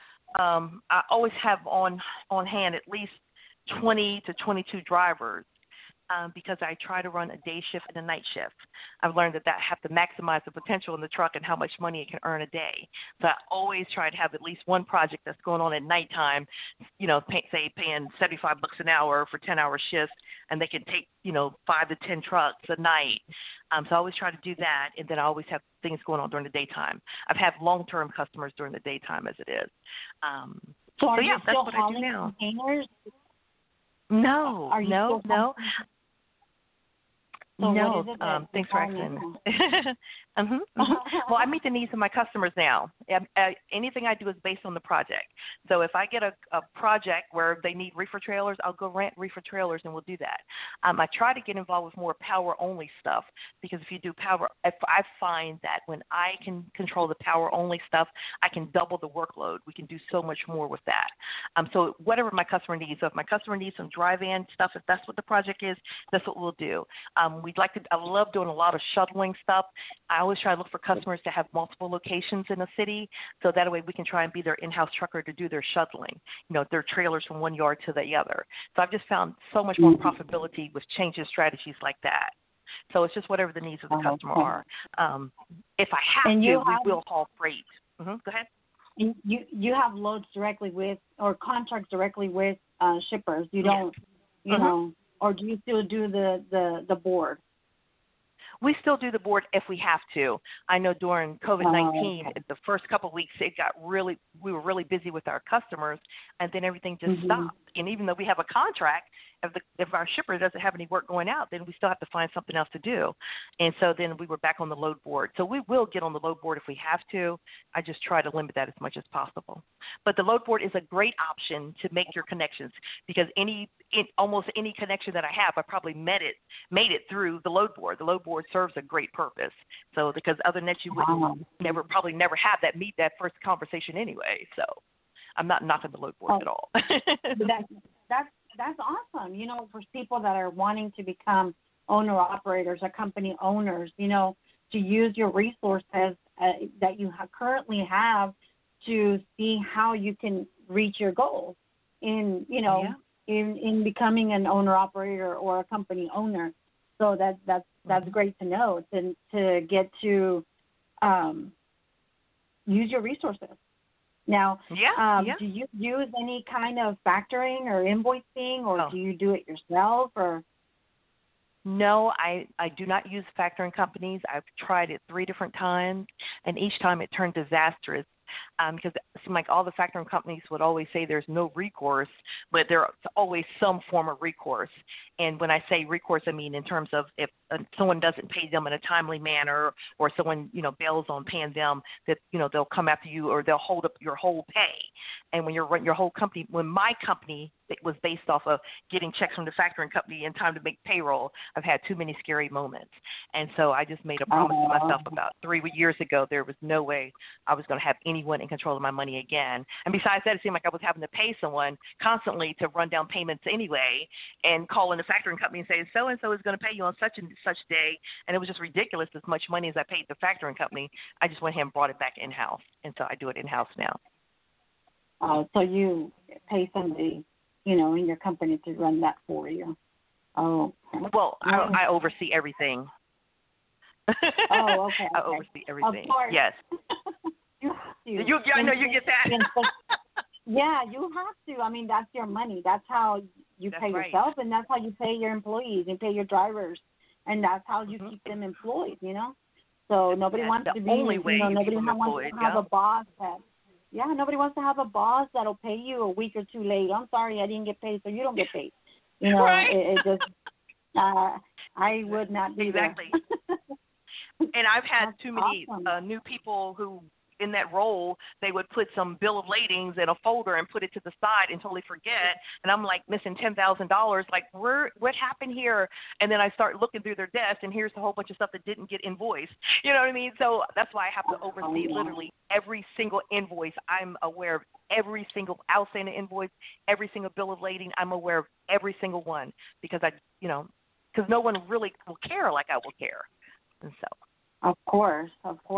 I always have on hand at least 20 to 22 drivers because I try to run a day shift and a night shift. I've learned that I have to maximize the potential in the truck and how much money it can earn a day. So I always try to have at least one project that's going on at nighttime, paying $75 an hour for 10-hour shifts, and they can take, 5 to 10 trucks a night. So I always try to do that, and then I always have things going on during the daytime. I've had long-term customers during the daytime as it is. So are you that's still what I do now. Containers? No. So no, what is it thanks for asking. Well, I meet the needs of my customers now. Anything I do is based on the project. So if I get a project where they need reefer trailers, I'll go rent reefer trailers and we'll do that. I try to get involved with more power-only stuff because if I find that when I can control the power-only stuff, I can double the workload. We can do so much more with that. So whatever my customer needs. So if my customer needs some drive-in stuff, if that's what the project is, that's what we'll do. I love doing a lot of shuttling stuff. I always try to look for customers to have multiple locations in a city, so that way we can try and be their in-house trucker to do their shuttling, their trailers from one yard to the other. So I've just found so much more profitability with changing strategies like that. So it's just whatever the needs of the customer are. If I have to, we will haul freight. Go ahead. You have loads directly with or contracts directly with shippers. You don't, know, or do you still do the board? We still do the board if we have to. I know during COVID-19, the first couple of weeks, we were really busy with our customers, and then everything just stopped. And even though we have a contract, if our shipper doesn't have any work going out, then we still have to find something else to do. And so then we were back on the load board. So we will get on the load board if we have to. I just try to limit that as much as possible. But the load board is a great option to make your connections because almost any connection that I have, I probably made it through the load board. The load board serves a great purpose. So because other than that, you would probably never have that first conversation anyway. So I'm not knocking the load board at all. That's awesome. For people that are wanting to become owner-operators or company owners, to use your resources that you currently have to see how you can reach your goals in becoming an owner-operator or a company owner. So that's great to know, to get to use your resources. Now, Yeah. do you use any kind of factoring or invoicing, or do you do it yourself? Or No, I do not use factoring companies. I've tried it 3 different times, and each time it turned disastrous. Because it seemed like all the factoring companies would always say there's no recourse, but there's always some form of recourse. And when I say recourse, I mean in terms of if someone doesn't pay them in a timely manner, or someone bails on paying them, that they'll come after you, or they'll hold up your whole pay. And when your whole company, when my company was based off of getting checks from the factoring company in time to make payroll, I've had too many scary moments. And so I just made a promise to myself about 3 years ago. There was no way I was going to have anyone in control of my money again. And besides that, it seemed like I was having to pay someone constantly to run down payments anyway, and call in the factoring company and say, so-and-so is going to pay you on such and such day. And it was just ridiculous, as much money as I paid the factoring company. I just went ahead and brought it back in-house. And so I do it in-house now. So you pay somebody, in your company to run that for you. Oh. Well, I oversee everything. Oh, okay. I oversee everything. Of course. Yes. You have to. I know you get that. Yeah, you have to. I mean, that's your money. That's how you pay yourself, and that's how you pay your employees and pay your drivers, and that's how you keep them employed. So nobody wants to be. Only way nobody wants to have a boss that. Yeah, nobody wants to have a boss that'll pay you a week or 2 late. I'm sorry, I didn't get paid, so you don't get paid. Right. It just. I would not do exactly. that. And I've had That's too many awesome. new people who, in that role, they would put some bill of ladings in a folder and put it to the side and totally forget. And I'm like missing $10,000. Like, what happened here? And then I start looking through their desk, and here's a whole bunch of stuff that didn't get invoiced. You know what I mean? So that's why I have to oversee literally every single invoice. I'm aware of every single outstanding invoice, every single bill of lading. I'm aware of every single one because because no one really will care like I will care. And so. Of course.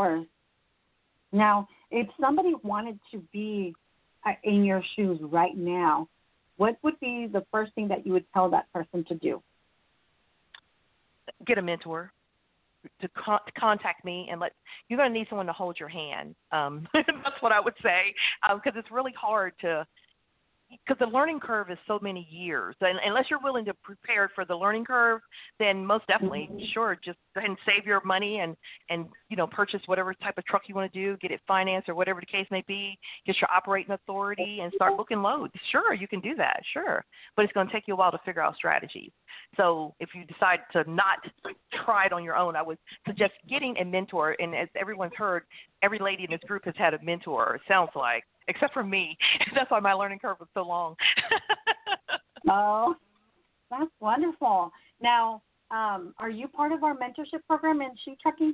Now, if somebody wanted to be in your shoes right now, what would be the first thing that you would tell that person to do? Get a mentor, to contact me, and you're going to need someone to hold your hand. That's what I would say, because it's really hard because the learning curve is so many years. And unless you're willing to prepare for the learning curve, then most definitely, sure, just go ahead and save your money and purchase whatever type of truck you want to do, get it financed or whatever the case may be, get your operating authority and start booking loads. Sure, you can do that, sure. But it's going to take you a while to figure out strategies. So if you decide to not try it on your own, I would suggest getting a mentor. And as everyone's heard, every lady in this group has had a mentor, it sounds like, except for me. That's why my learning curve was so long. Oh, that's wonderful. Now, are you part of our mentorship program in sheet trucking?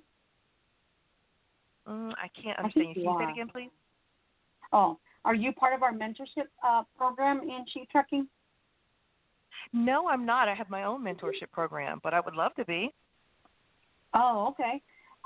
I can't understand you. Can you say it again, please? Oh, are you part of our mentorship program in sheet trucking? No, I'm not. I have my own mentorship program, but I would love to be. Oh, okay.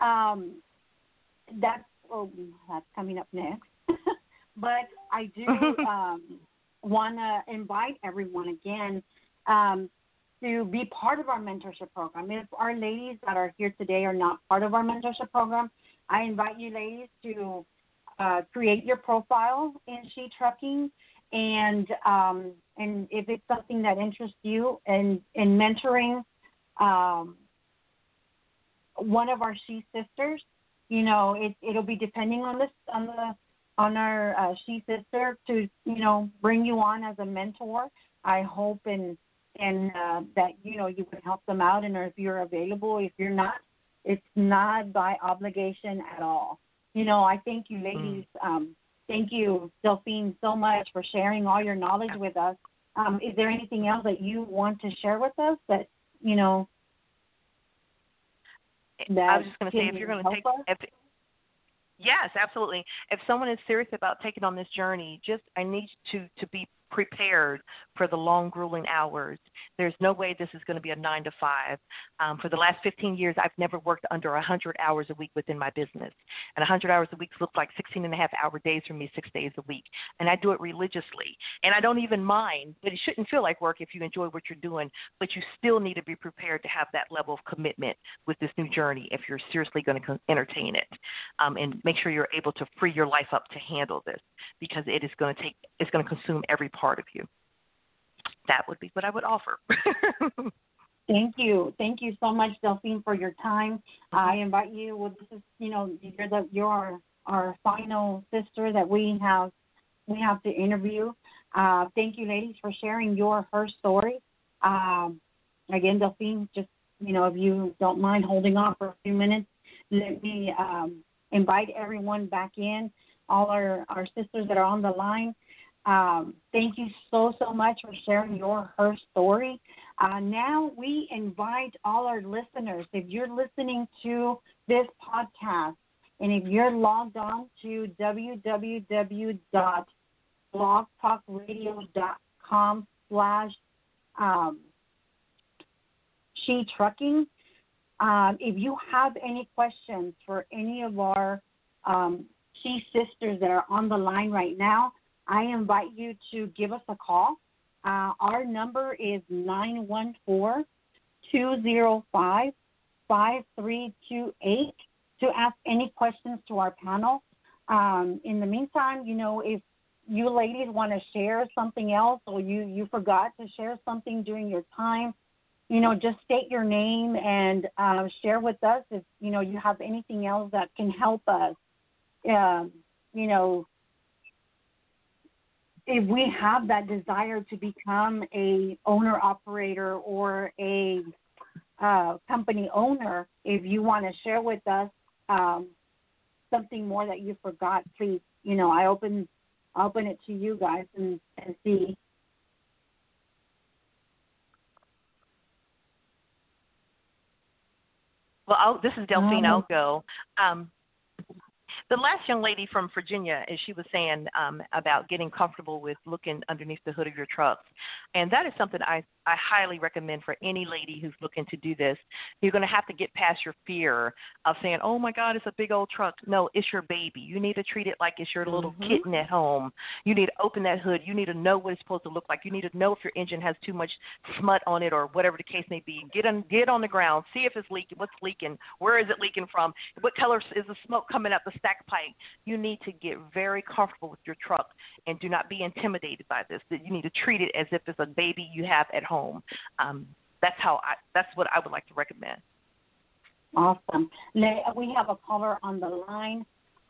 That's coming up next. But I do want to invite everyone again to be part of our mentorship program. If our ladies that are here today are not part of our mentorship program, I invite you ladies to create your profile in sheet trucking, and if it's something that interests you in mentoring one of our she sisters, it'll be depending on our she sister to bring you on as a mentor. I hope and that you would help them out, and if you're available. If you're not, it's not by obligation at all. I thank you ladies. Thank you, Delphine, so much for sharing all your knowledge with us. Is there anything else that you want to share with us that that I was just going to say, if you're going to take yes, absolutely. If someone is serious about taking on this journey, I need to be prepared for the long, grueling hours. There's no way this is going to be a 9 to 5. For the last 15 years, I've never worked under 100 hours a week within my business. And 100 hours a week looks like 16-and-a-half-hour days for me, 6 days a week. And I do it religiously. And I don't even mind, but it shouldn't feel like work if you enjoy what you're doing. But you still need to be prepared to have that level of commitment with this new journey if you're seriously going to entertain it. And make sure you're able to free your life up to handle this, because it's going to consume every part of you. That would be what I would offer. Thank you. Thank you so much, Delphine, for your time. I invite you. Well, this is, you're our final sister that we have to interview. Thank you, ladies, for sharing her story. Again, Delphine, just, if you don't mind holding on for a few minutes, let me invite everyone back in, all our sisters that are on the line. Thank you so much for sharing her story. Now we invite all our listeners, if you're listening to this podcast, and if you're logged on to www.blogtalkradio.com/SheTrucking, if you have any questions for any of our She sisters that are on the line right now, I invite you to give us a call. Our number is 914-205-5328 to ask any questions to our panel. In the meantime, if you ladies want to share something else, or you forgot to share something during your time, just state your name and share with us if, you have anything else that can help us. If we have that desire to become a owner-operator or a company owner, if you want to share with us something more that you forgot, please, I open it to you guys and see. Well, this is Delphine. I'll go. The last young lady from Virginia, as she was saying about getting comfortable with looking underneath the hood of your trucks, and that is something I highly recommend for any lady who's looking to do this. You're going to have to get past your fear of saying, oh, my God, it's a big old truck. No, it's your baby. You need to treat it like it's your little kitten at home. You need to open that hood. You need to know what it's supposed to look like. You need to know if your engine has too much smut on it or whatever the case may be. Get on the ground. See if it's leaking. What's leaking? Where is it leaking from? What color is the smoke coming out the stack pipe? You need to get very comfortable with your truck and do not be intimidated by this. You need to treat it as if it's a baby you have at home. That's what I would like to recommend. Awesome. We have a caller on the line.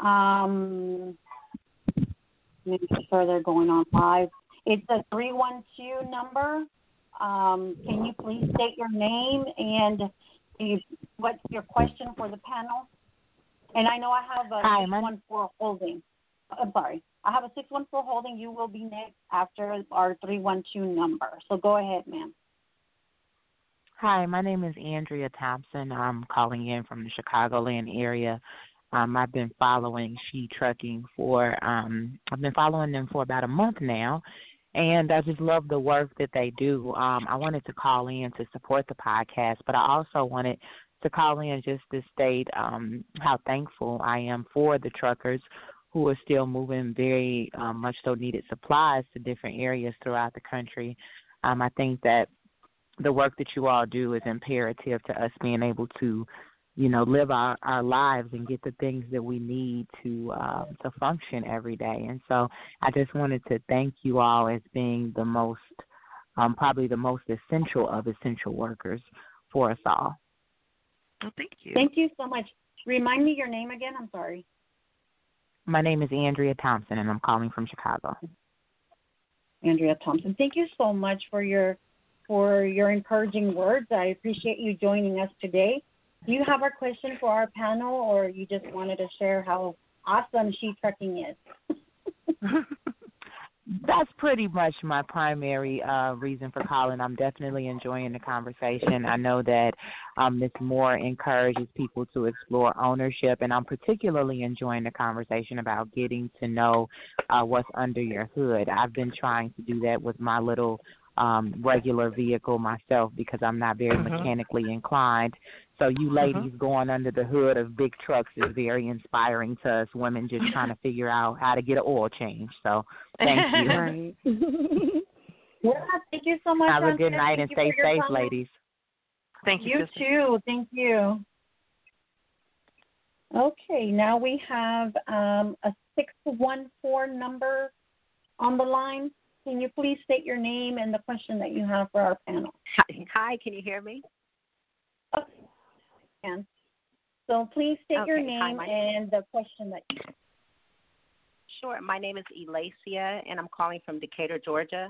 Maybe further going on live. It's a 312 number. Can you please state your name and what's your question for the panel? And I know I have a 614 holding. I'm sorry. I have a 614 holding. You will be next after our 312 number. So go ahead, ma'am. Hi, my name is Andrea Thompson. I'm calling in from the Chicagoland area. I've been following SheTrucking I've been following them for about a month now, and I just love the work that they do. I wanted to call in to support the podcast, but I also wanted to call in just to state how thankful I am for the truckers who are still moving very much so needed supplies to different areas throughout the country. I think that the work that you all do is imperative to us being able to, live our lives and get the things that we need to function every day. And so I just wanted to thank you all as being the most, probably the most essential of essential workers for us all. Well, thank you. Thank you so much. Remind me your name again. I'm sorry. My name is Andrea Thompson, and I'm calling from Chicago. Andrea Thompson, thank you so much for your encouraging words. I appreciate you joining us today. Do you have a question for our panel, or you just wanted to share how awesome SheTrucking is? That's pretty much my primary reason for calling. I'm definitely enjoying the conversation. I know that this more encourages people to explore ownership, and I'm particularly enjoying the conversation about getting to know what's under your hood. I've been trying to do that with my little regular vehicle myself because I'm not very mechanically inclined. So you ladies going under the hood of big trucks is very inspiring to us women just trying to figure out how to get an oil change. So thank you. Yeah, thank you so much. Have a good night and stay safe, comment. ladies. Thank you. You too. Thank you. Okay, now we have a 614 number on the line. Can you please state your name and the question that you have for our panel? Hi, can you hear me? Okay. Can. So please state your Okay, name hi, and the question that you have. Sure. My name is Elacia, and I'm calling from Decatur, Georgia.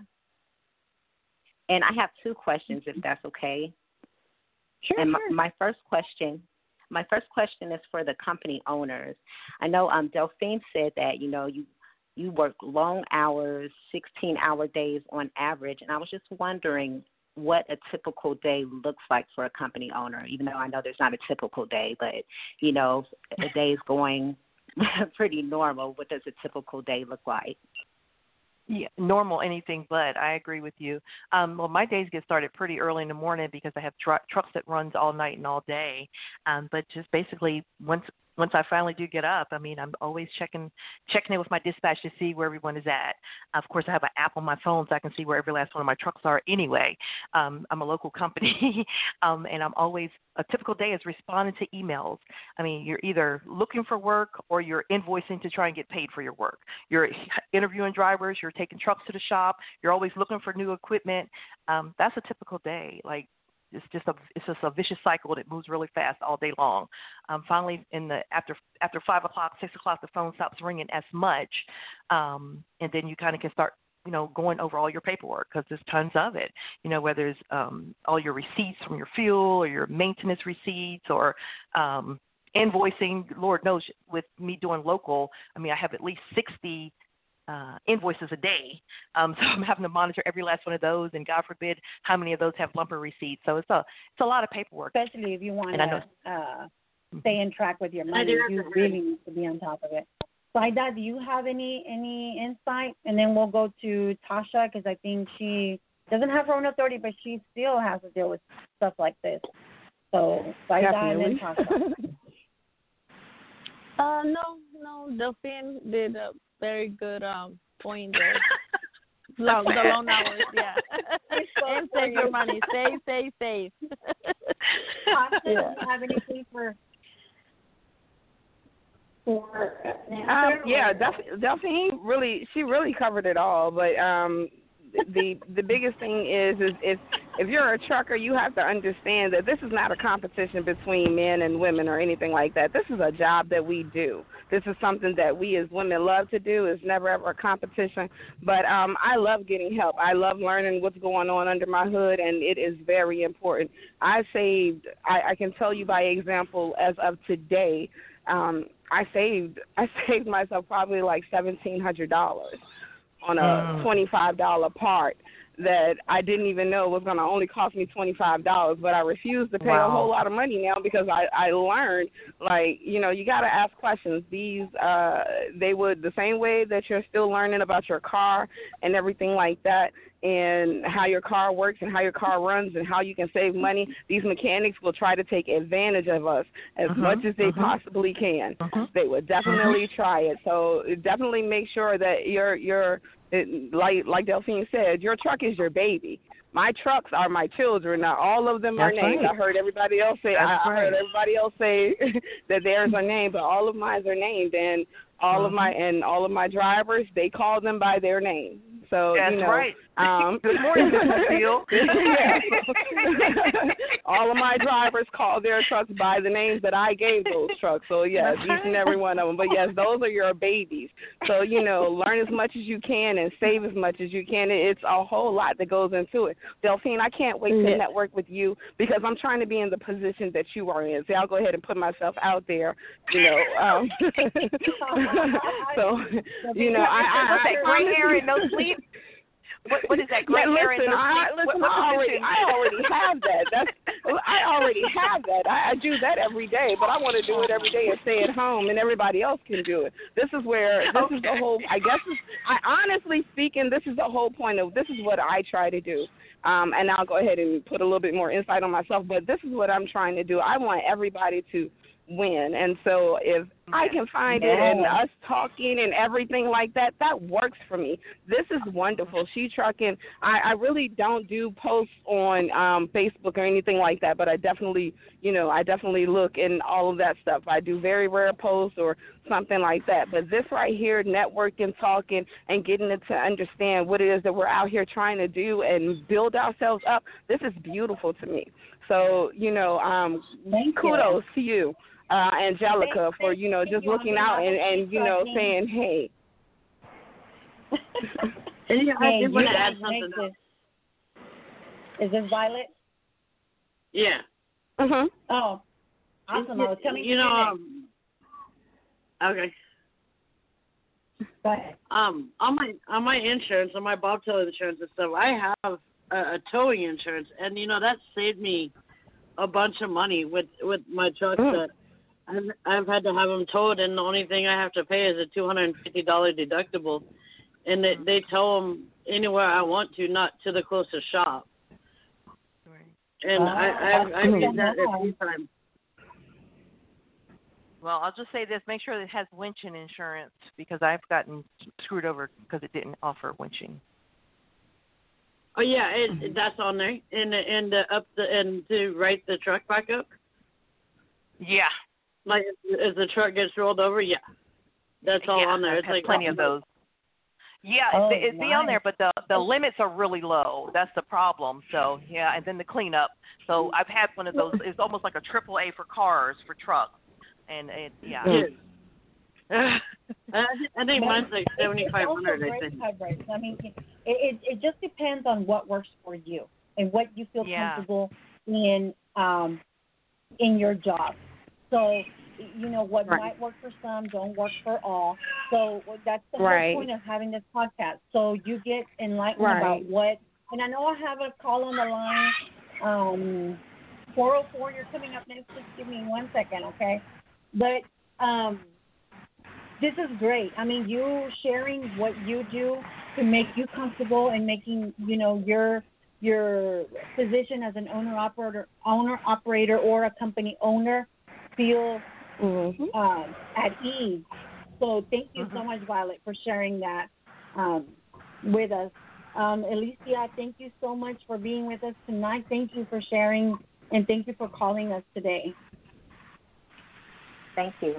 And I have two questions, if that's okay. Sure. And sure. my first question is for the company owners. I know Delphine said that you work long hours, 16-hour days on average, and I was just wondering what a typical day looks like for a company owner. Even though I know there's not a typical day, but a day is going pretty normal. What does a typical day look like? Yeah, normal, anything but. I agree with you. Well, my days get started pretty early in the morning because I have trucks that runs all night and all day. But just basically, once I finally do get up, I'm always checking in with my dispatch to see where everyone is at. Of course, I have an app on my phone so I can see where every last one of my trucks are anyway. I'm a local company, and I'm always, a typical day is responding to emails. You're either looking for work or you're invoicing to try and get paid for your work. You're interviewing drivers, you're taking trucks to the shop, you're always looking for new equipment. That's a typical day. It's just a vicious cycle that moves really fast all day long. Finally, after 5 o'clock, 6 o'clock, the phone stops ringing as much, and then you kind of can start going over all your paperwork because there's tons of it. Whether it's all your receipts from your fuel or your maintenance receipts or invoicing. Lord knows, with me doing local, I have at least 60 invoices a day. So I'm having to monitor every last one of those, and God forbid how many of those have lumper receipts. So it's a lot of paperwork. Especially if you want to stay in track with your money, you really need to be on top of it. Saida, do you have any insight? And then we'll go to Tasha because I think she doesn't have her own authority, but she still has to deal with stuff like this. So Saida and then Tasha. No, Delphine did a very good point there. The long hours, yeah. And save your money. Save. Tasha, do you have anything for yeah, Delphine really covered it all. But the biggest thing is if you're a trucker, you have to understand that this is not a competition between men and women or anything like that. This is a job that we do. This is something that we as women love to do. It's never ever a competition. But I love getting help. I love learning what's going on under my hood, and it is very important. I can tell you by example, as of today, I saved myself probably like $1,700 on a $25 part that I didn't even know was going to only cost me $25, but I refused to pay a whole lot of money now because I learned, you got to ask questions. These, they would, the same way that you're still learning about your car and everything like that, and how your car works and how your car runs and how you can save money, these mechanics will try to take advantage of us as much as they possibly can. They would definitely try it. So definitely make sure that you're like Delphine said, your truck is your baby. My trucks are my children. Now, all of them are named. Right. I heard everybody else say. I heard everybody else say that theirs are named, but all of mine are named, and all of my drivers, they call them by their name. So that's right. Good morning, Mr. Steele. All of my drivers call their trucks by the names that I gave those trucks. So yes, each and every one of them. But yes, those are your babies. So learn as much as you can and save as much as you can. It's a whole lot that goes into it. Delphine, I can't wait to network with you because I'm trying to be in the position that you are in. So I'll go ahead and put myself out there. So I gray hair and no sleep. What is that? Gray hair and I already have that. I already have that. I do that every day, but I want to do it every day and stay at home, and everybody else can do it. This is the whole. Honestly speaking, this is the whole point of this is what I try to do. And I'll go ahead and put a little bit more insight on myself, but this is what I'm trying to do. I want everybody to win. And so if I can find it and us talking and everything like that, that works for me. This is wonderful. She Trucking. I really don't do posts on Facebook or anything like that, but I definitely look and all of that stuff. I do very rare posts or something like that. But this right here, networking, talking, and getting it to understand what it is that we're out here trying to do and build ourselves up, this is beautiful to me. So, kudos to you. Angelica, for just looking out and saying, hey. I want to add something. Is this Violet? Yeah. Mhm. Oh, awesome. Tell me. Okay. Go ahead. On my insurance, on my bobtail insurance and stuff, I have a towing insurance, and that saved me a bunch of money with my trucks that I've had to have them towed, and the only thing I have to pay is a $250 deductible, and they tow them anywhere I want to, not to the closest shop. Right. And I've used that a few times. Well, I'll just say this: make sure it has winching insurance, because I've gotten screwed over because it didn't offer winching. Oh yeah, that's on there, and to write the truck back up. Yeah. Like as the truck gets rolled over, that's all on there. It's like plenty of those. Yeah, it'd be on there, but the limits are really low. That's the problem. So and then the cleanup. So I've had one of those. It's almost like a AAA for cars, for trucks, and I think mine's like 7,500. I think. Coverage. I mean, it just depends on what works for you and what you feel comfortable in your job. So, what might work for some don't work for all. So that's the whole point of having this podcast. So you get enlightened about what. And I know I have a call on the line. 404, you're coming up next. Just give me 1 second, okay? But this is great. I mean, you sharing what you do to make you comfortable and making, your position as an owner operator or a company owner feel at ease. So thank you so much, Violet, for sharing that with us. Alicia, thank you so much for being with us tonight. Thank you for sharing, and thank you for calling us today. Thank you.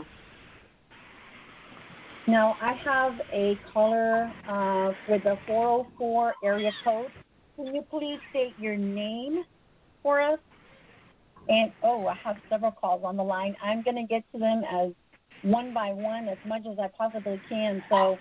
Now, I have a caller with a 404 area code. Can you please state your name for us? And, I have several calls on the line. I'm going to get to them as one by one as much as I possibly can. So,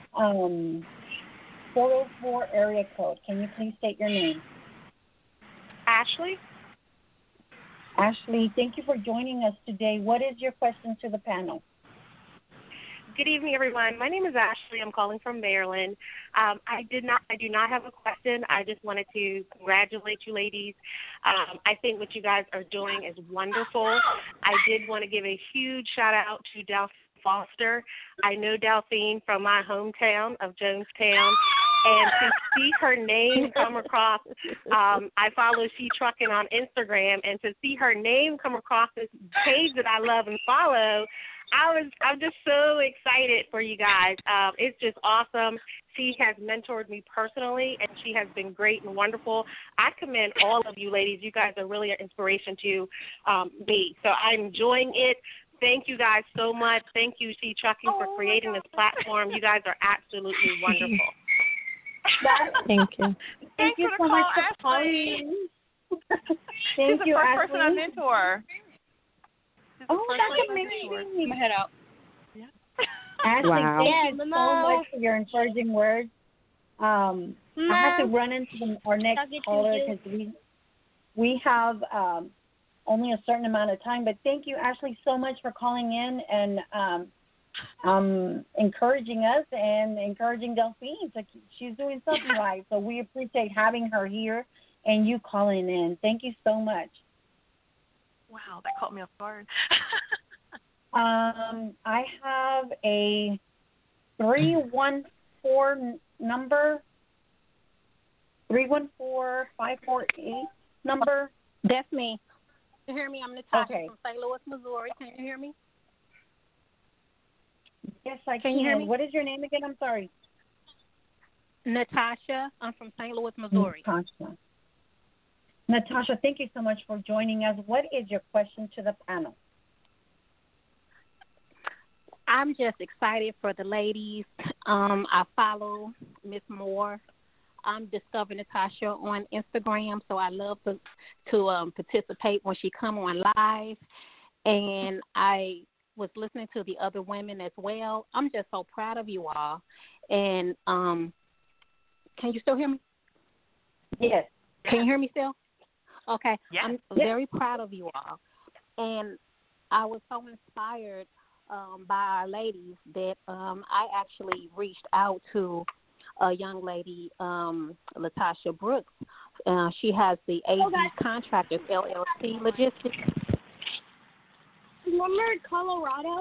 404 area code. Can you please state your name? Ashley. Ashley, thank you for joining us today. What is your question to the panel? Good evening, everyone. My name is Ashley. I'm calling from Maryland. I do not have a question. I just wanted to congratulate you ladies. I think what you guys are doing is wonderful. I did want to give a huge shout out to Delphine Foster. I know Delphine from my hometown of Jonestown, and to see her name come across, I follow She Trucking on Instagram, and to see her name come across this page that I love and follow, I'm just so excited for you guys. It's just awesome. She has mentored me personally, and she has been great and wonderful. I commend all of you ladies. You guys are really an inspiration to me. So I'm enjoying it. Thank you guys so much. Thank you, She Trucking, for creating this platform. You guys are absolutely wonderful. Thank you. Thank you so much for calling. Thank you, Ashley. Person I mentor. That's amazing. I'm head out. Yeah. Ashley, thank you so much for your encouraging words. I have to run into our next caller because we have only a certain amount of time. But thank you, Ashley, so much for calling in and encouraging us and encouraging Delphine. She's doing something right. So we appreciate having her here and you calling in. Thank you so much. Wow, that caught me off guard. I have a 314 number, 314548 number. That's me. Can you hear me? I'm Natasha Okay. from St. Louis, Missouri. Can you hear me? Yes, I can. You hear me? What is your name again? I'm sorry. Natasha. I'm from St. Louis, Missouri. Natasha, thank you so much for joining us. What is your question to the panel? I'm just excited for the ladies. I follow Miss Moore. I'm Discover Natasha on Instagram, so I love to participate when she come on live. And I was listening to the other women as well. I'm just so proud of you all. And can you still hear me? Yes. Can you hear me still? Okay. Yeah. I'm very proud of you all. And I was so inspired by our ladies that I actually reached out to a young lady, Latasha Brooks. She has the AD Contractors LLC Logistics. Remember Colorado?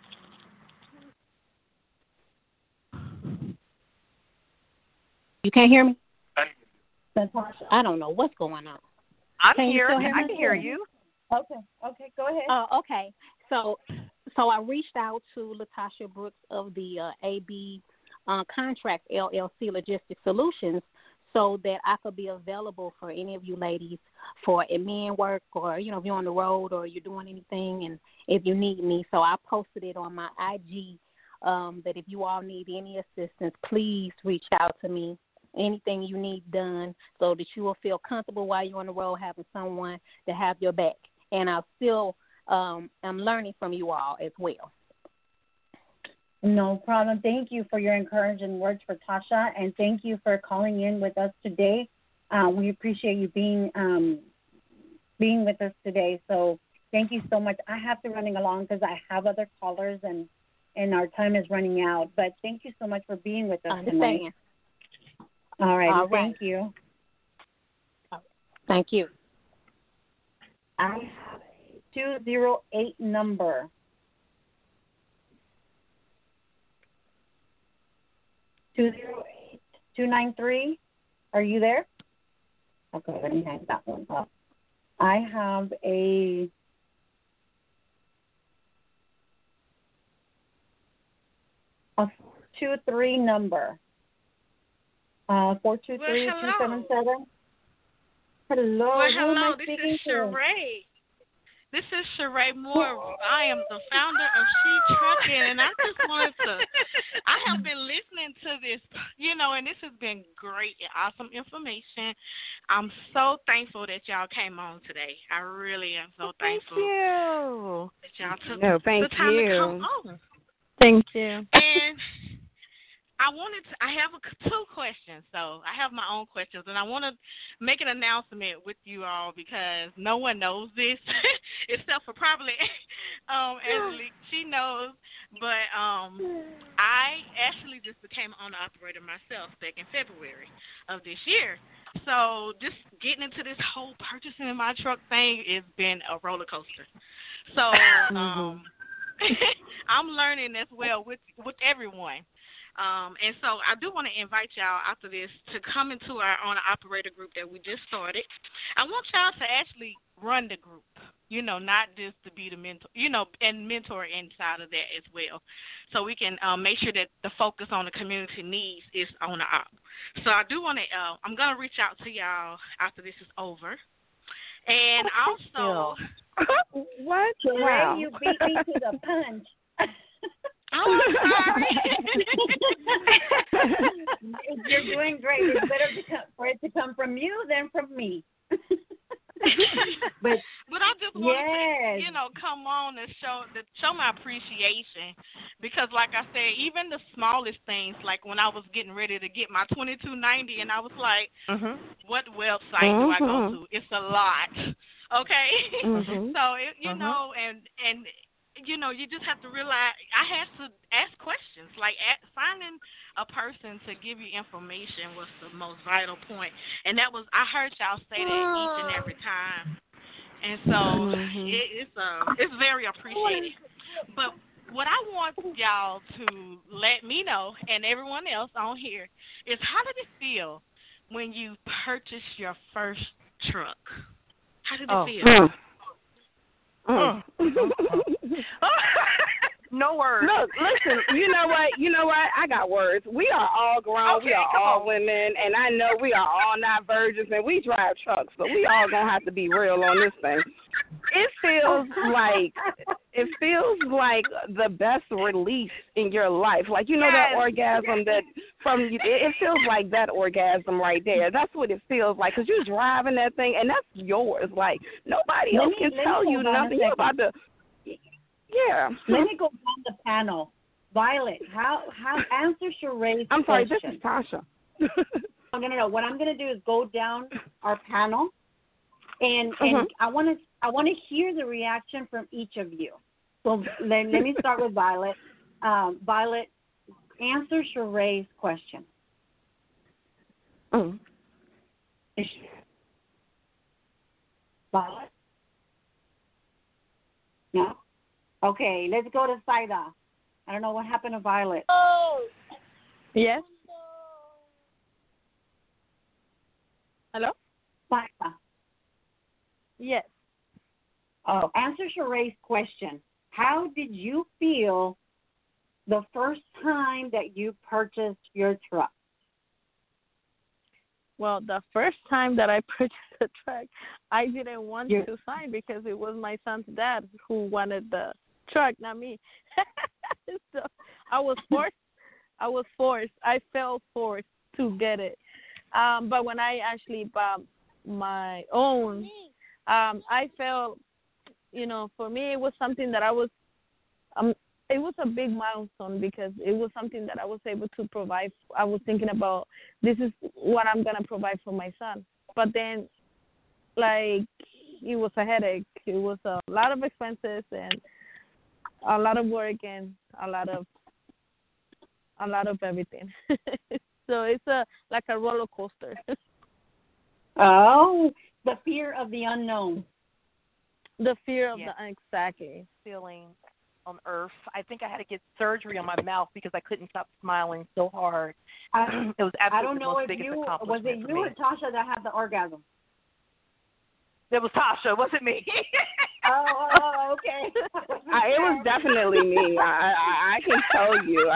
You can't hear me? Natasha. I don't know what's going on. I'm Can here. You I can hear you. Okay, go ahead. Okay. So I reached out to Latasha Brooks of the AB Contract LLC Logistics Solutions so that I could be available for any of you ladies for admin work or, if you're on the road or you're doing anything and if you need me. So I posted it on my IG that if you all need any assistance, please reach out to me. Anything you need done so that you will feel comfortable while you're on the road having someone to have your back. And I still am learning from you all as well. No problem. Thank you for your encouraging words for Tasha, and thank you for calling in with us today. We appreciate you being with us today. So thank you so much. I have to running along because I have other callers and our time is running out. But thank you so much for being with us tonight. All right. Thank you. Thank you. I have a 208 number. 208 293. Are you there? Okay, let me hang that one up. I have a 423 number. 423-277. Hello. Well, hello. This speaking is to? Sheree. This is Sheree Moore. I am the founder of She Trucking, and I just wanted to. I have been listening to this, and this has been great and awesome information. I'm so thankful that y'all came on today. I really am so thankful. Thank you. That y'all took the time to come on. Thank you. And I have two questions, so I have my own questions, and I want to make an announcement with you all because no one knows this except for probably Angelique. She knows, but I actually just became an owner operator myself back in February of this year. So just getting into this whole purchasing in my truck thing has been a roller coaster. So I'm learning as well with everyone. And so I do want to invite y'all after this to come into our owner operator group that we just started. I want y'all to actually run the group, not just to be the mentor, and mentor inside of that as well. So we can make sure that the focus on the community needs is owner op. So I do want to, I'm going to reach out to y'all after this is over. And also, what? Wow. You beat me to the punch. Oh, I'm sorry. You're doing great. It's better for it to come from you than from me. but I just wanted to, come on and show my appreciation because, like I said, even the smallest things, like when I was getting ready to get my 2290, and I was like, what website do I go to? It's a lot, okay? So you know, and you just have to realize I had to ask questions. Like finding a person to give you information was the most vital point, and that was I heard y'all say that each and every time, and so it's very appreciated. But what I want y'all to let me know and everyone else on here is how did it feel when you purchased your first truck? How did it feel? No words. Look, listen, you know what? I got words. We are all grown. Okay, we are all women, and I know we are all not virgins, and we drive trucks, but we all going to have to be real on this thing. It feels like the best release in your life. Like, that orgasm that it feels like that orgasm right there. That's what it feels like, because you're driving that thing, and that's yours. Like, nobody else can tell you nothing. You're about to... Yeah. Let me go down the panel. Violet, how answer Sheree's I'm sorry, question. This is Tasha. No. What I'm going to do is go down our panel, and I want to hear the reaction from each of you. So let me start with Violet. Violet, answer Sheree's question. Violet? No? Okay, let's go to Saida. I don't know what happened to Violet. Yes? Hello? Saida. Yes. Oh, answer Sheree's question. How did you feel the first time that you purchased your truck? Well, the first time that I purchased a truck, I didn't want to sign because it was my son's dad who wanted the truck, not me. So I was forced. I felt forced to get it. But when I actually bought my own, I felt, for me it was something that I was, it was a big milestone because it was something that I was able to provide. I was thinking about, this is what I'm going to provide for my son. But then, it was a headache. It was a lot of expenses and a lot of work and a lot of everything. So it's like a roller coaster. Oh, the fear of the unknown. The fear of the exactly. Feeling on earth. I think I had to get surgery on my mouth because I couldn't stop smiling so hard. It was absolutely I don't know the most if biggest was accomplishment it for you me. or Tasha that had the orgasm? It was Tasha, wasn't me. Oh, okay. It was definitely me. I can tell you.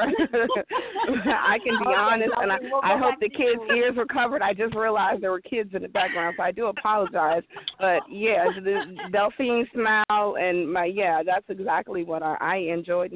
I can be honest, and I hope the kids' ears were covered. I just realized there were kids in the background, so I do apologize. But yeah, the Delphine smile and that's exactly what I enjoyed.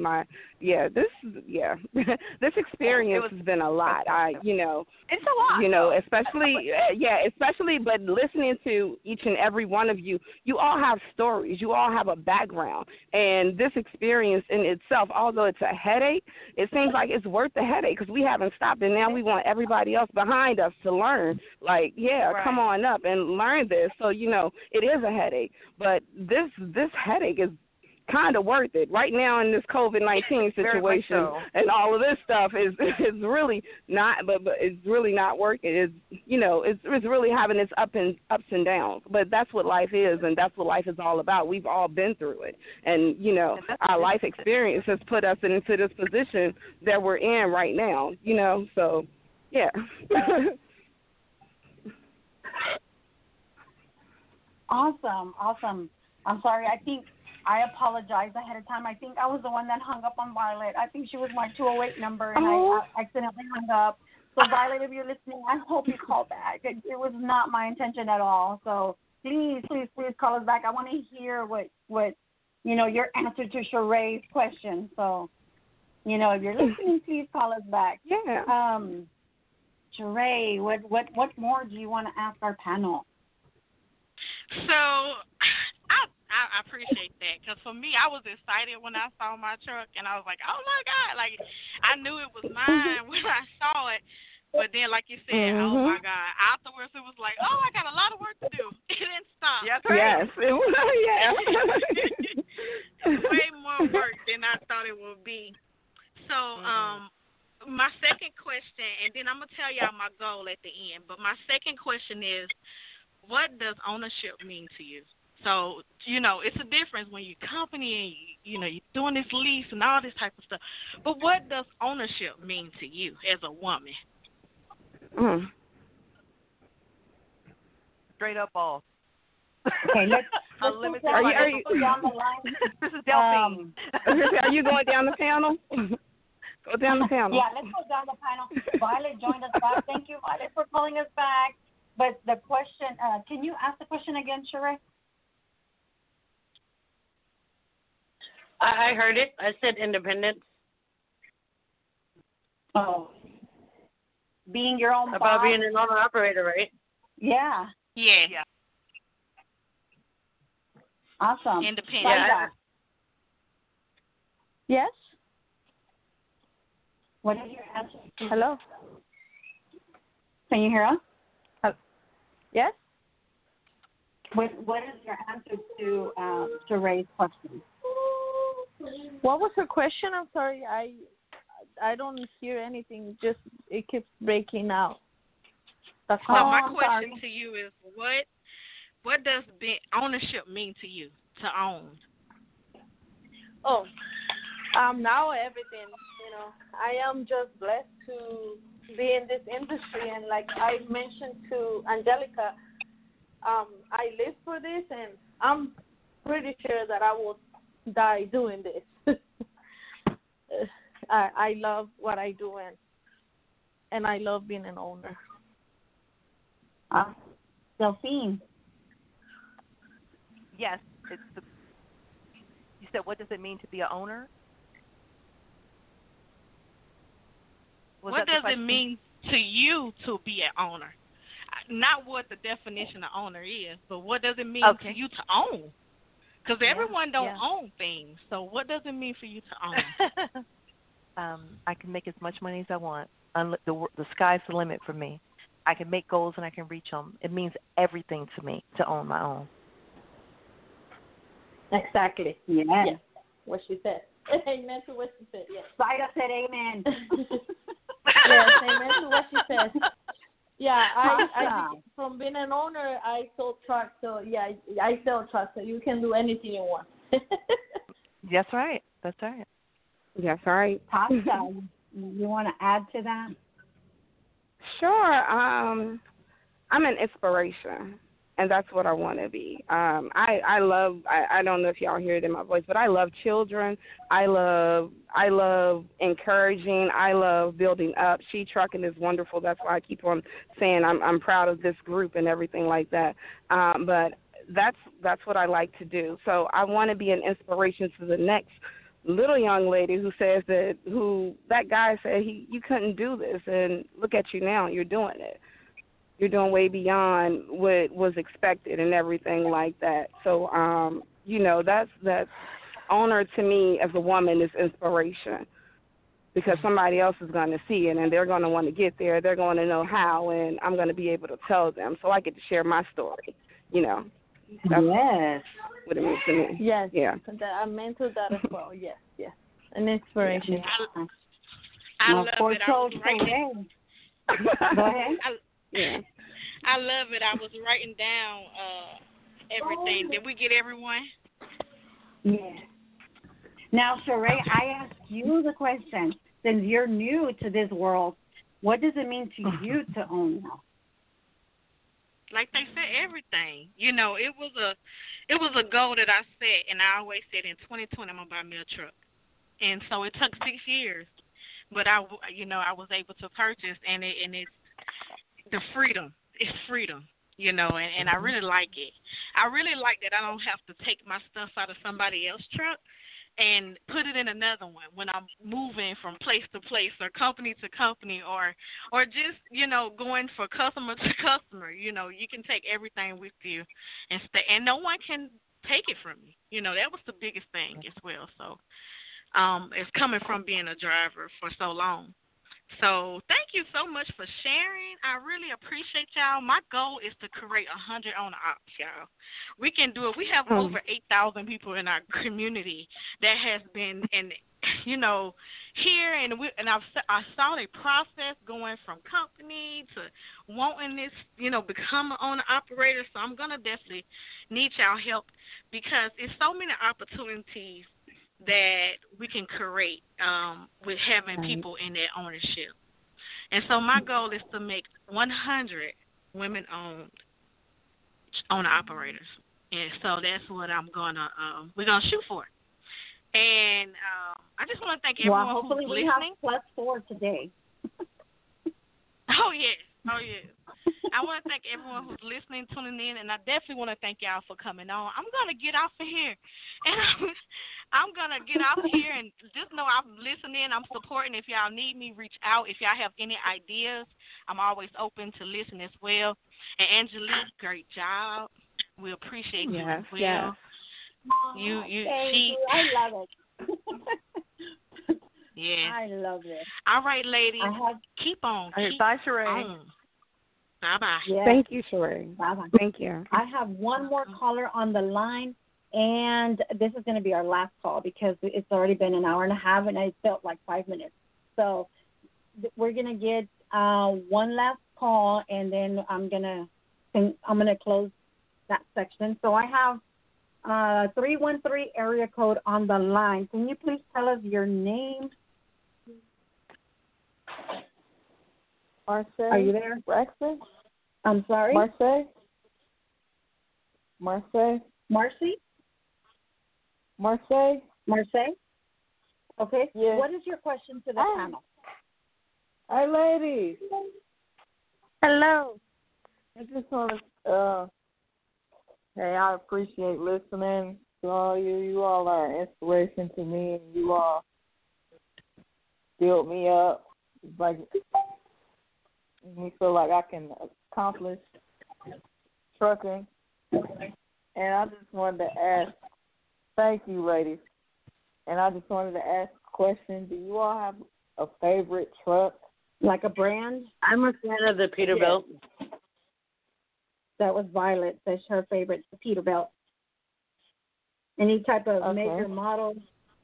This experience has been a lot. It's a lot. Especially, but listening to each and every one of you, you all have stories. You all have a background. And this experience in itself, although it's a headache, it seems like it's worth the headache because we haven't stopped. And now we want everybody else behind us to learn. Come on up and learn this. So, it is a headache. But this headache is kind of worth it right now in this COVID-19 situation, and all of this stuff is really not, but it's really not working. It's really having its ups and downs. But that's what life is, and that's what life is all about. We've all been through it, and our life experience has put us into this position that we're in right now. So yeah. Awesome. I'm sorry. I apologize ahead of time. I think I was the one that hung up on Violet. I think she was my 208 number, and I accidentally hung up. So, Violet, if you're listening, I hope you call back. It was not my intention at all. So, please call us back. I want to hear what your answer to Sheree's question. So, if you're listening, please call us back. Yeah. Sheree, what more do you want to ask our panel? So, I appreciate that because for me, I was excited when I saw my truck and I was like, oh my God, I knew it was mine when I saw it. But then, like you said, oh my God, afterwards it was like, oh, I got a lot of work to do. It didn't stop. Yes. It was, yeah. Way my second question, and then I'm gonna tell y'all my goal at the end. But my second question is, what does ownership mean to you? So, it's a difference when you're company and, you're doing this lease and all this type of stuff. But what does ownership mean to you as a woman? Straight up all. Okay, let's unlimited. are you down the line? This is Delphine. Are you going down the panel? Go down the panel. Yeah, let's go down the panel. Violet joined us back. Thank you, Violet, for calling us back. But the question, can you ask the question again, Sheree? I heard it. I said independence. Oh. Being your own About boss. being an owner operator, right? Yeah. Yeah. Awesome. Independent. Yeah. Yes. What is your answer? Hello. Can you hear us? Yes. What is your answer to Ray's question? What was her question? I'm sorry. I don't hear anything. Just it keeps breaking out. So my question to you is, what does ownership mean to you? To own. Oh, now everything. I am just blessed to be in this industry, and like I mentioned to Angelica, I live for this, and I'm pretty sure that I will die doing this. I love what I do, and I love being an owner. Delphine. Yes, you said, what does it mean to be an owner? What does it mean to you to be an owner? Not what the definition of owner is, but what does it mean to you to own? Because everyone don't own things. So what does it mean for you to own? I can make as much money as I want. The sky's the limit for me. I can make goals and I can reach them. It means everything to me to own my own. Exactly. Yes. Yes. What she said. Amen to what she said. Yes. Vida said amen. Yes, amen to what she said. Yeah, I from being an owner, I sold trucks. So yeah, I sell trucks. So you can do anything you want. That's right. That's right. That's right. Tasha, you want to add to that? Sure. I'm an inspiration, and that's what I want to be. I don't know if y'all hear it in my voice, but I love children. I love encouraging. I love building up. She Trucking is wonderful. That's why I keep on saying I'm proud of this group and everything like that. But that's what I like to do. So I want to be an inspiration to the next little young lady who says that guy said you couldn't do this, and look at you now, you're doing it. You're doing way beyond what was expected and everything like that. So that's owner to me as a woman is inspiration, because somebody else is going to see it and they're going to want to get there. They're going to know how, and I'm going to be able to tell them, so I get to share my story. That's what it means to me. Yes. Yeah. I'm into that as well. Yes. Yes. An inspiration. I love it. I was writing. Go ahead. I love it. I was writing down everything. Did we get everyone? Yes. Now, Sheree, I ask you the question. Since you're new to this world, what does it mean to you to own now? Like they said, everything. It was a goal that I set, and I always said in 2020 I'm gonna buy me a truck. And so it took 6 years, but I was able to purchase, and it's the freedom. It's freedom, and I really like it. I really like that I don't have to take my stuff out of somebody else's truck and put it in another one when I'm moving from place to place or company to company or just, going from customer to customer. You can take everything with you and stay, and no one can take it from you. That was the biggest thing as well. So it's coming from being a driver for so long. So thank you so much for sharing. I really appreciate y'all. My goal is to create 100 owner ops, y'all. We can do it. We have over 8,000 people in our community that has been, and here and I saw the process going from company to wanting this, become an owner operator. So I'm gonna definitely need y'all help because it's so many opportunities that we can create with having people in that ownership. And so my goal is to make 100 women-owned owner operators. And so that's what we're gonna shoot for. And I just want to thank everyone who's listening. Hopefully we have +4 today. Oh, yes. I want to thank everyone who's listening, tuning in, and I definitely want to thank y'all for coming on. I'm going to get off of here. And I'm going to get off here and just know I'm listening. I'm supporting. If y'all need me, reach out. If y'all have any ideas, I'm always open to listen as well. And Angelique, great job. We appreciate you as well. Yes. Thank you. I love it. Yeah. I love it. All right, ladies. Keep on. Bye, Sheree. Bye-bye. Yes. Thank you, Sheree. Bye-bye. Thank you. I have one more caller on the line, and this is going to be our last call because it's already been an hour and a half, and it felt like 5 minutes. So we're going to get one last call, and then I'm going to close that section. So I have 313 area code on the line. Can you please tell us your name? Marcy. Are you there? Braxton? I'm sorry? Marcy? Marcy? Marcy? Marcy? Marcy? Okay. Yes. What is your question to the panel? Hi, ladies. Hello. I just want to, hey, I appreciate listening to all you. You all are an inspiration to me, and you all build me up. It's like, me feel like I can accomplish trucking. And I just wanted to ask, thank you, ladies. And I just wanted to ask a question. Do you all have a favorite truck? Like a brand? I'm a fan of the Peterbilt. That was Violet. That's her favorite, the Peterbilt. Any type of major model?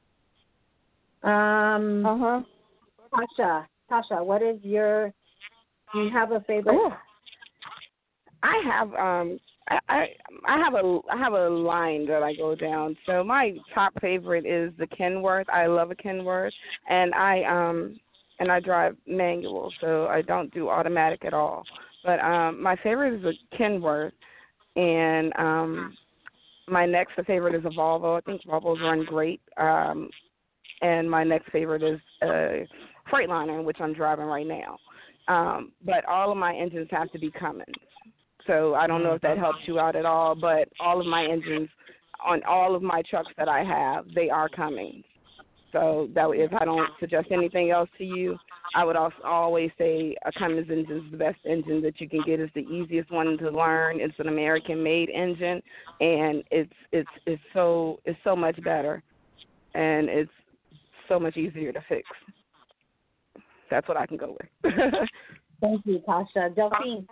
Tasha, what is your? Do you have a favorite? Oh. I have I have a line that I go down. So my top favorite is the Kenworth. I love a Kenworth, and I drive manual, so I don't do automatic at all. But my favorite is a Kenworth, and my next favorite is a Volvo. I think Volvos run great. And my next favorite is a Freightliner, which I'm driving right now. But all of my engines have to be Cummins. So I don't know if that helps you out at all, but all of my engines on all of my trucks that I have, they are Cummins. So that if I don't suggest anything else to you, I would also always say a Cummins engine is the best engine that you can get. It's the easiest one to learn. It's an American-made engine, and it's so much better, and it's so much easier to fix. That's what I can go with. Thank you, Tasha. Delphine.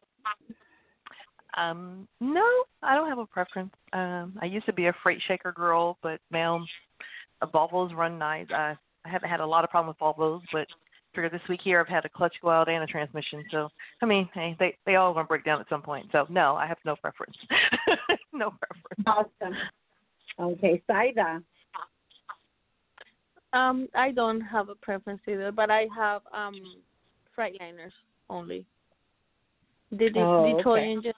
No, I don't have a preference. I used to be a freight shaker girl, but now Volvos run nice. I haven't had a lot of problems with Volvos, but figure this week here I've had a clutch go out and a transmission. So, I mean, hey, they all going to break down at some point. So, no, I have no preference. No preference. Awesome. Okay, Saida. I don't have a preference either, but I have Freightliners only. The Detroit engine.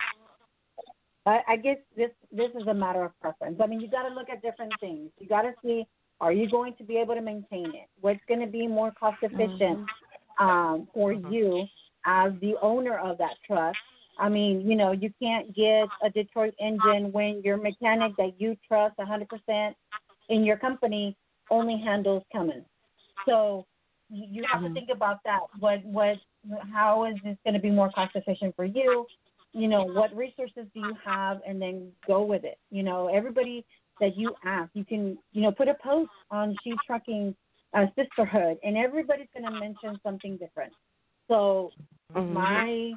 I guess this is a matter of preference. I mean, you got to look at different things. You got to see, are you going to be able to maintain it? What's going to be more cost efficient for you as the owner of that truck? I mean, you can't get a Detroit engine when your mechanic that you trust 100% in your company only handles Cummins. So you have to think about that. How is this going to be more cost efficient for you? What resources do you have, and then go with it. Everybody that you ask, you can, put a post on She Trucking Sisterhood, and everybody's going to mention something different. So my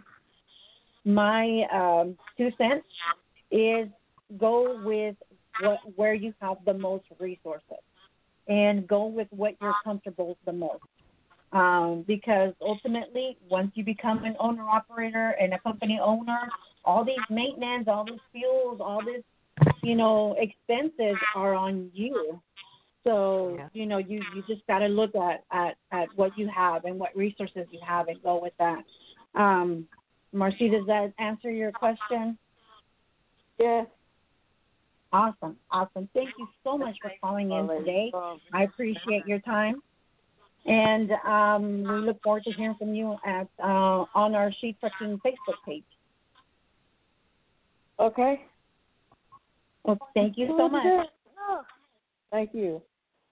2 cents is go with where you have the most resources. and go with what you're comfortable the most. Because ultimately, once you become an owner-operator and a company owner, all these maintenance, all these fuels, all this, expenses are on you. So, you just got to look at what you have and what resources you have and go with that. Marcy, does that answer your question? Yes. Awesome. Thank you so much for calling in today. I appreciate your time. And we look forward to hearing from you on our She Trucking Facebook page. Okay. Well, thank you so much. Thank you.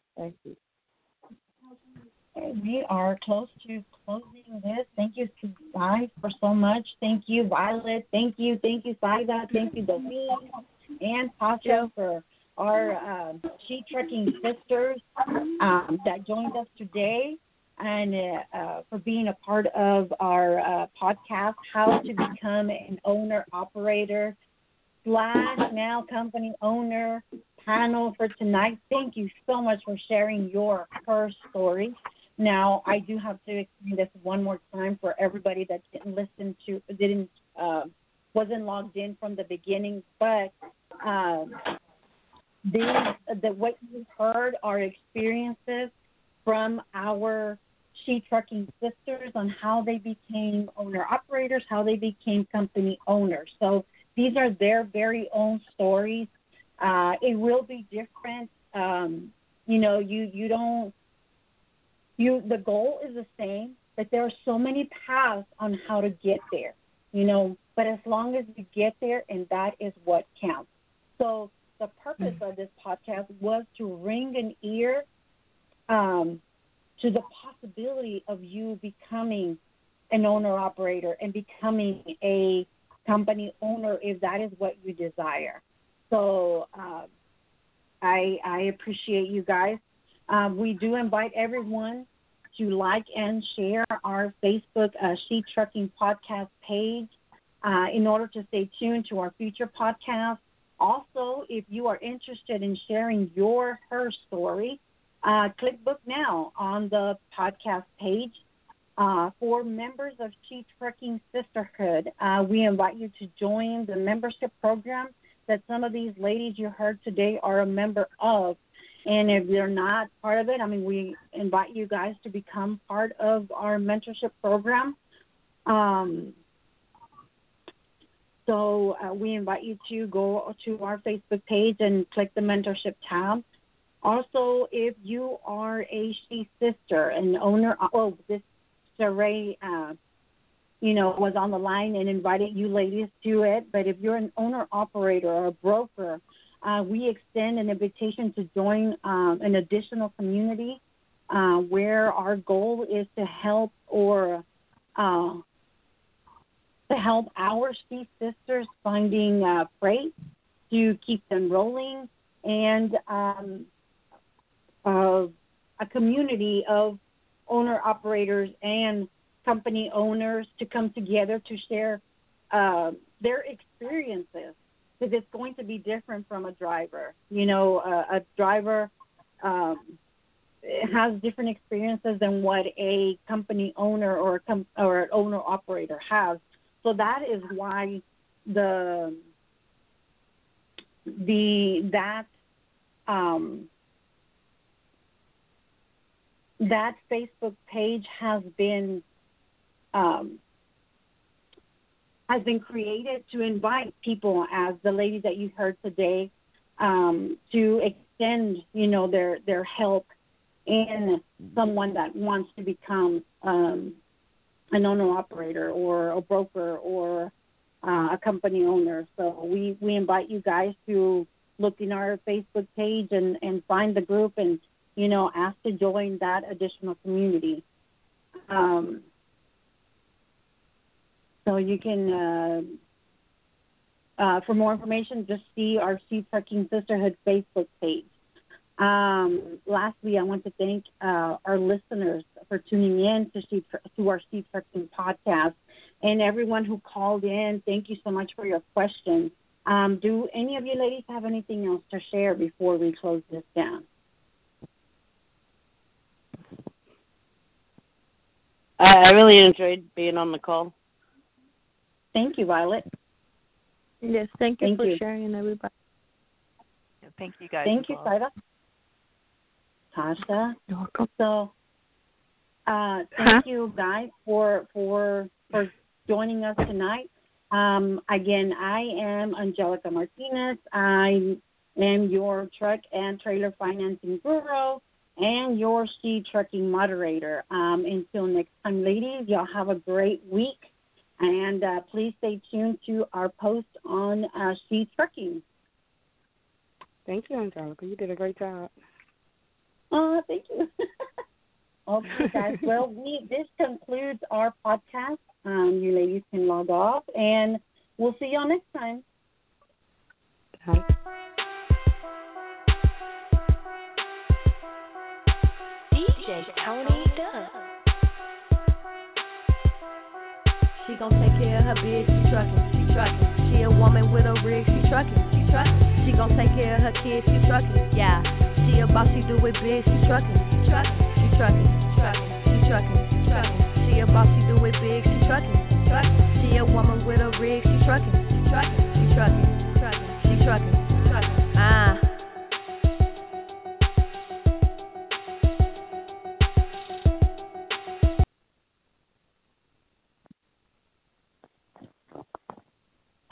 We are close to closing this. Thank you guys for so much. Thank you, Violet. Thank you, Saida. Thank you, Delphine and Tasha for our She Trucking sisters that joined us today, and for being a part of our podcast, How to Become an Owner-Operator / Now Company Owner panel for tonight. Thank you so much for sharing your first story. Now, I do have to explain this one more time for everybody that wasn't logged in from the beginning, but what you heard are experiences from our She Trucking sisters on how they became owner-operators, how they became company owners. So these are their very own stories. It will be different. The goal is the same, but there are so many paths on how to get there, but as long as you get there, and that is what counts. So the purpose of this podcast was to ring an ear to the possibility of you becoming an owner-operator and becoming a company owner if that is what you desire. So I appreciate you guys. We do invite everyone to like and share our Facebook She Trucking podcast page in order to stay tuned to our future podcasts. Also, if you are interested in sharing her story, click book now on the podcast page. For members of She Trucking Sisterhood, we invite you to join the membership program that some of these ladies you heard today are a member of. And if you're not part of it, we invite you guys to become part of our mentorship program. So we invite you to go to our Facebook page and click the mentorship tab. Also, if you are a She Sister, an owner, this Saray, was on the line and invited you ladies to it. But if you're an owner-operator or a broker, we extend an invitation to join an additional community where our goal is to help our She Sisters finding freight to keep them rolling, and a community of owner-operators and company owners to come together to share their experiences, because it's going to be different from a driver. A driver has different experiences than what a company owner or an owner-operator has. So that is why that Facebook page has been created to invite people, as the lady that you heard today, to extend, their help in someone that wants to become an owner-operator or a broker or a company owner. So we invite you guys to look in our Facebook page and find the group and, ask to join that additional community. So you can, for more information, just see our She Trucking Sisterhood Facebook page. Lastly, I want to thank our listeners for tuning in to our She Trucking podcast, and everyone who called in. Thank you so much for your questions. Do any of you ladies have anything else to share before we close this down? I really enjoyed being on the call. Thank you, Violet. Yes, thank you Thank for you. sharing, everybody. Thank you guys. Thank you, as well. Saida. Tasha. So, thank you guys for joining us tonight. Again, I am Angelica Martinez. I am your truck and trailer financing guru and your She Trucking moderator. Until next time, ladies, y'all have a great week. And please stay tuned to our post on She Trucking. Thank you, Angelica. You did a great job. Oh, thank you. Okay, guys. Well, this concludes our podcast. You ladies can log off, and we'll see y'all next time. Bye. DJ Tony Duck. She gon' take care of her biz, she truckin'. She a woman with a rig, she truckin'. She gon' take care of her kids, she truckin'. Yeah, she a boss, she do it big, she truckin'. She truckin'. She a boss, she do it big, she truckin'. She a woman with a rig, she truckin'. She truckin'.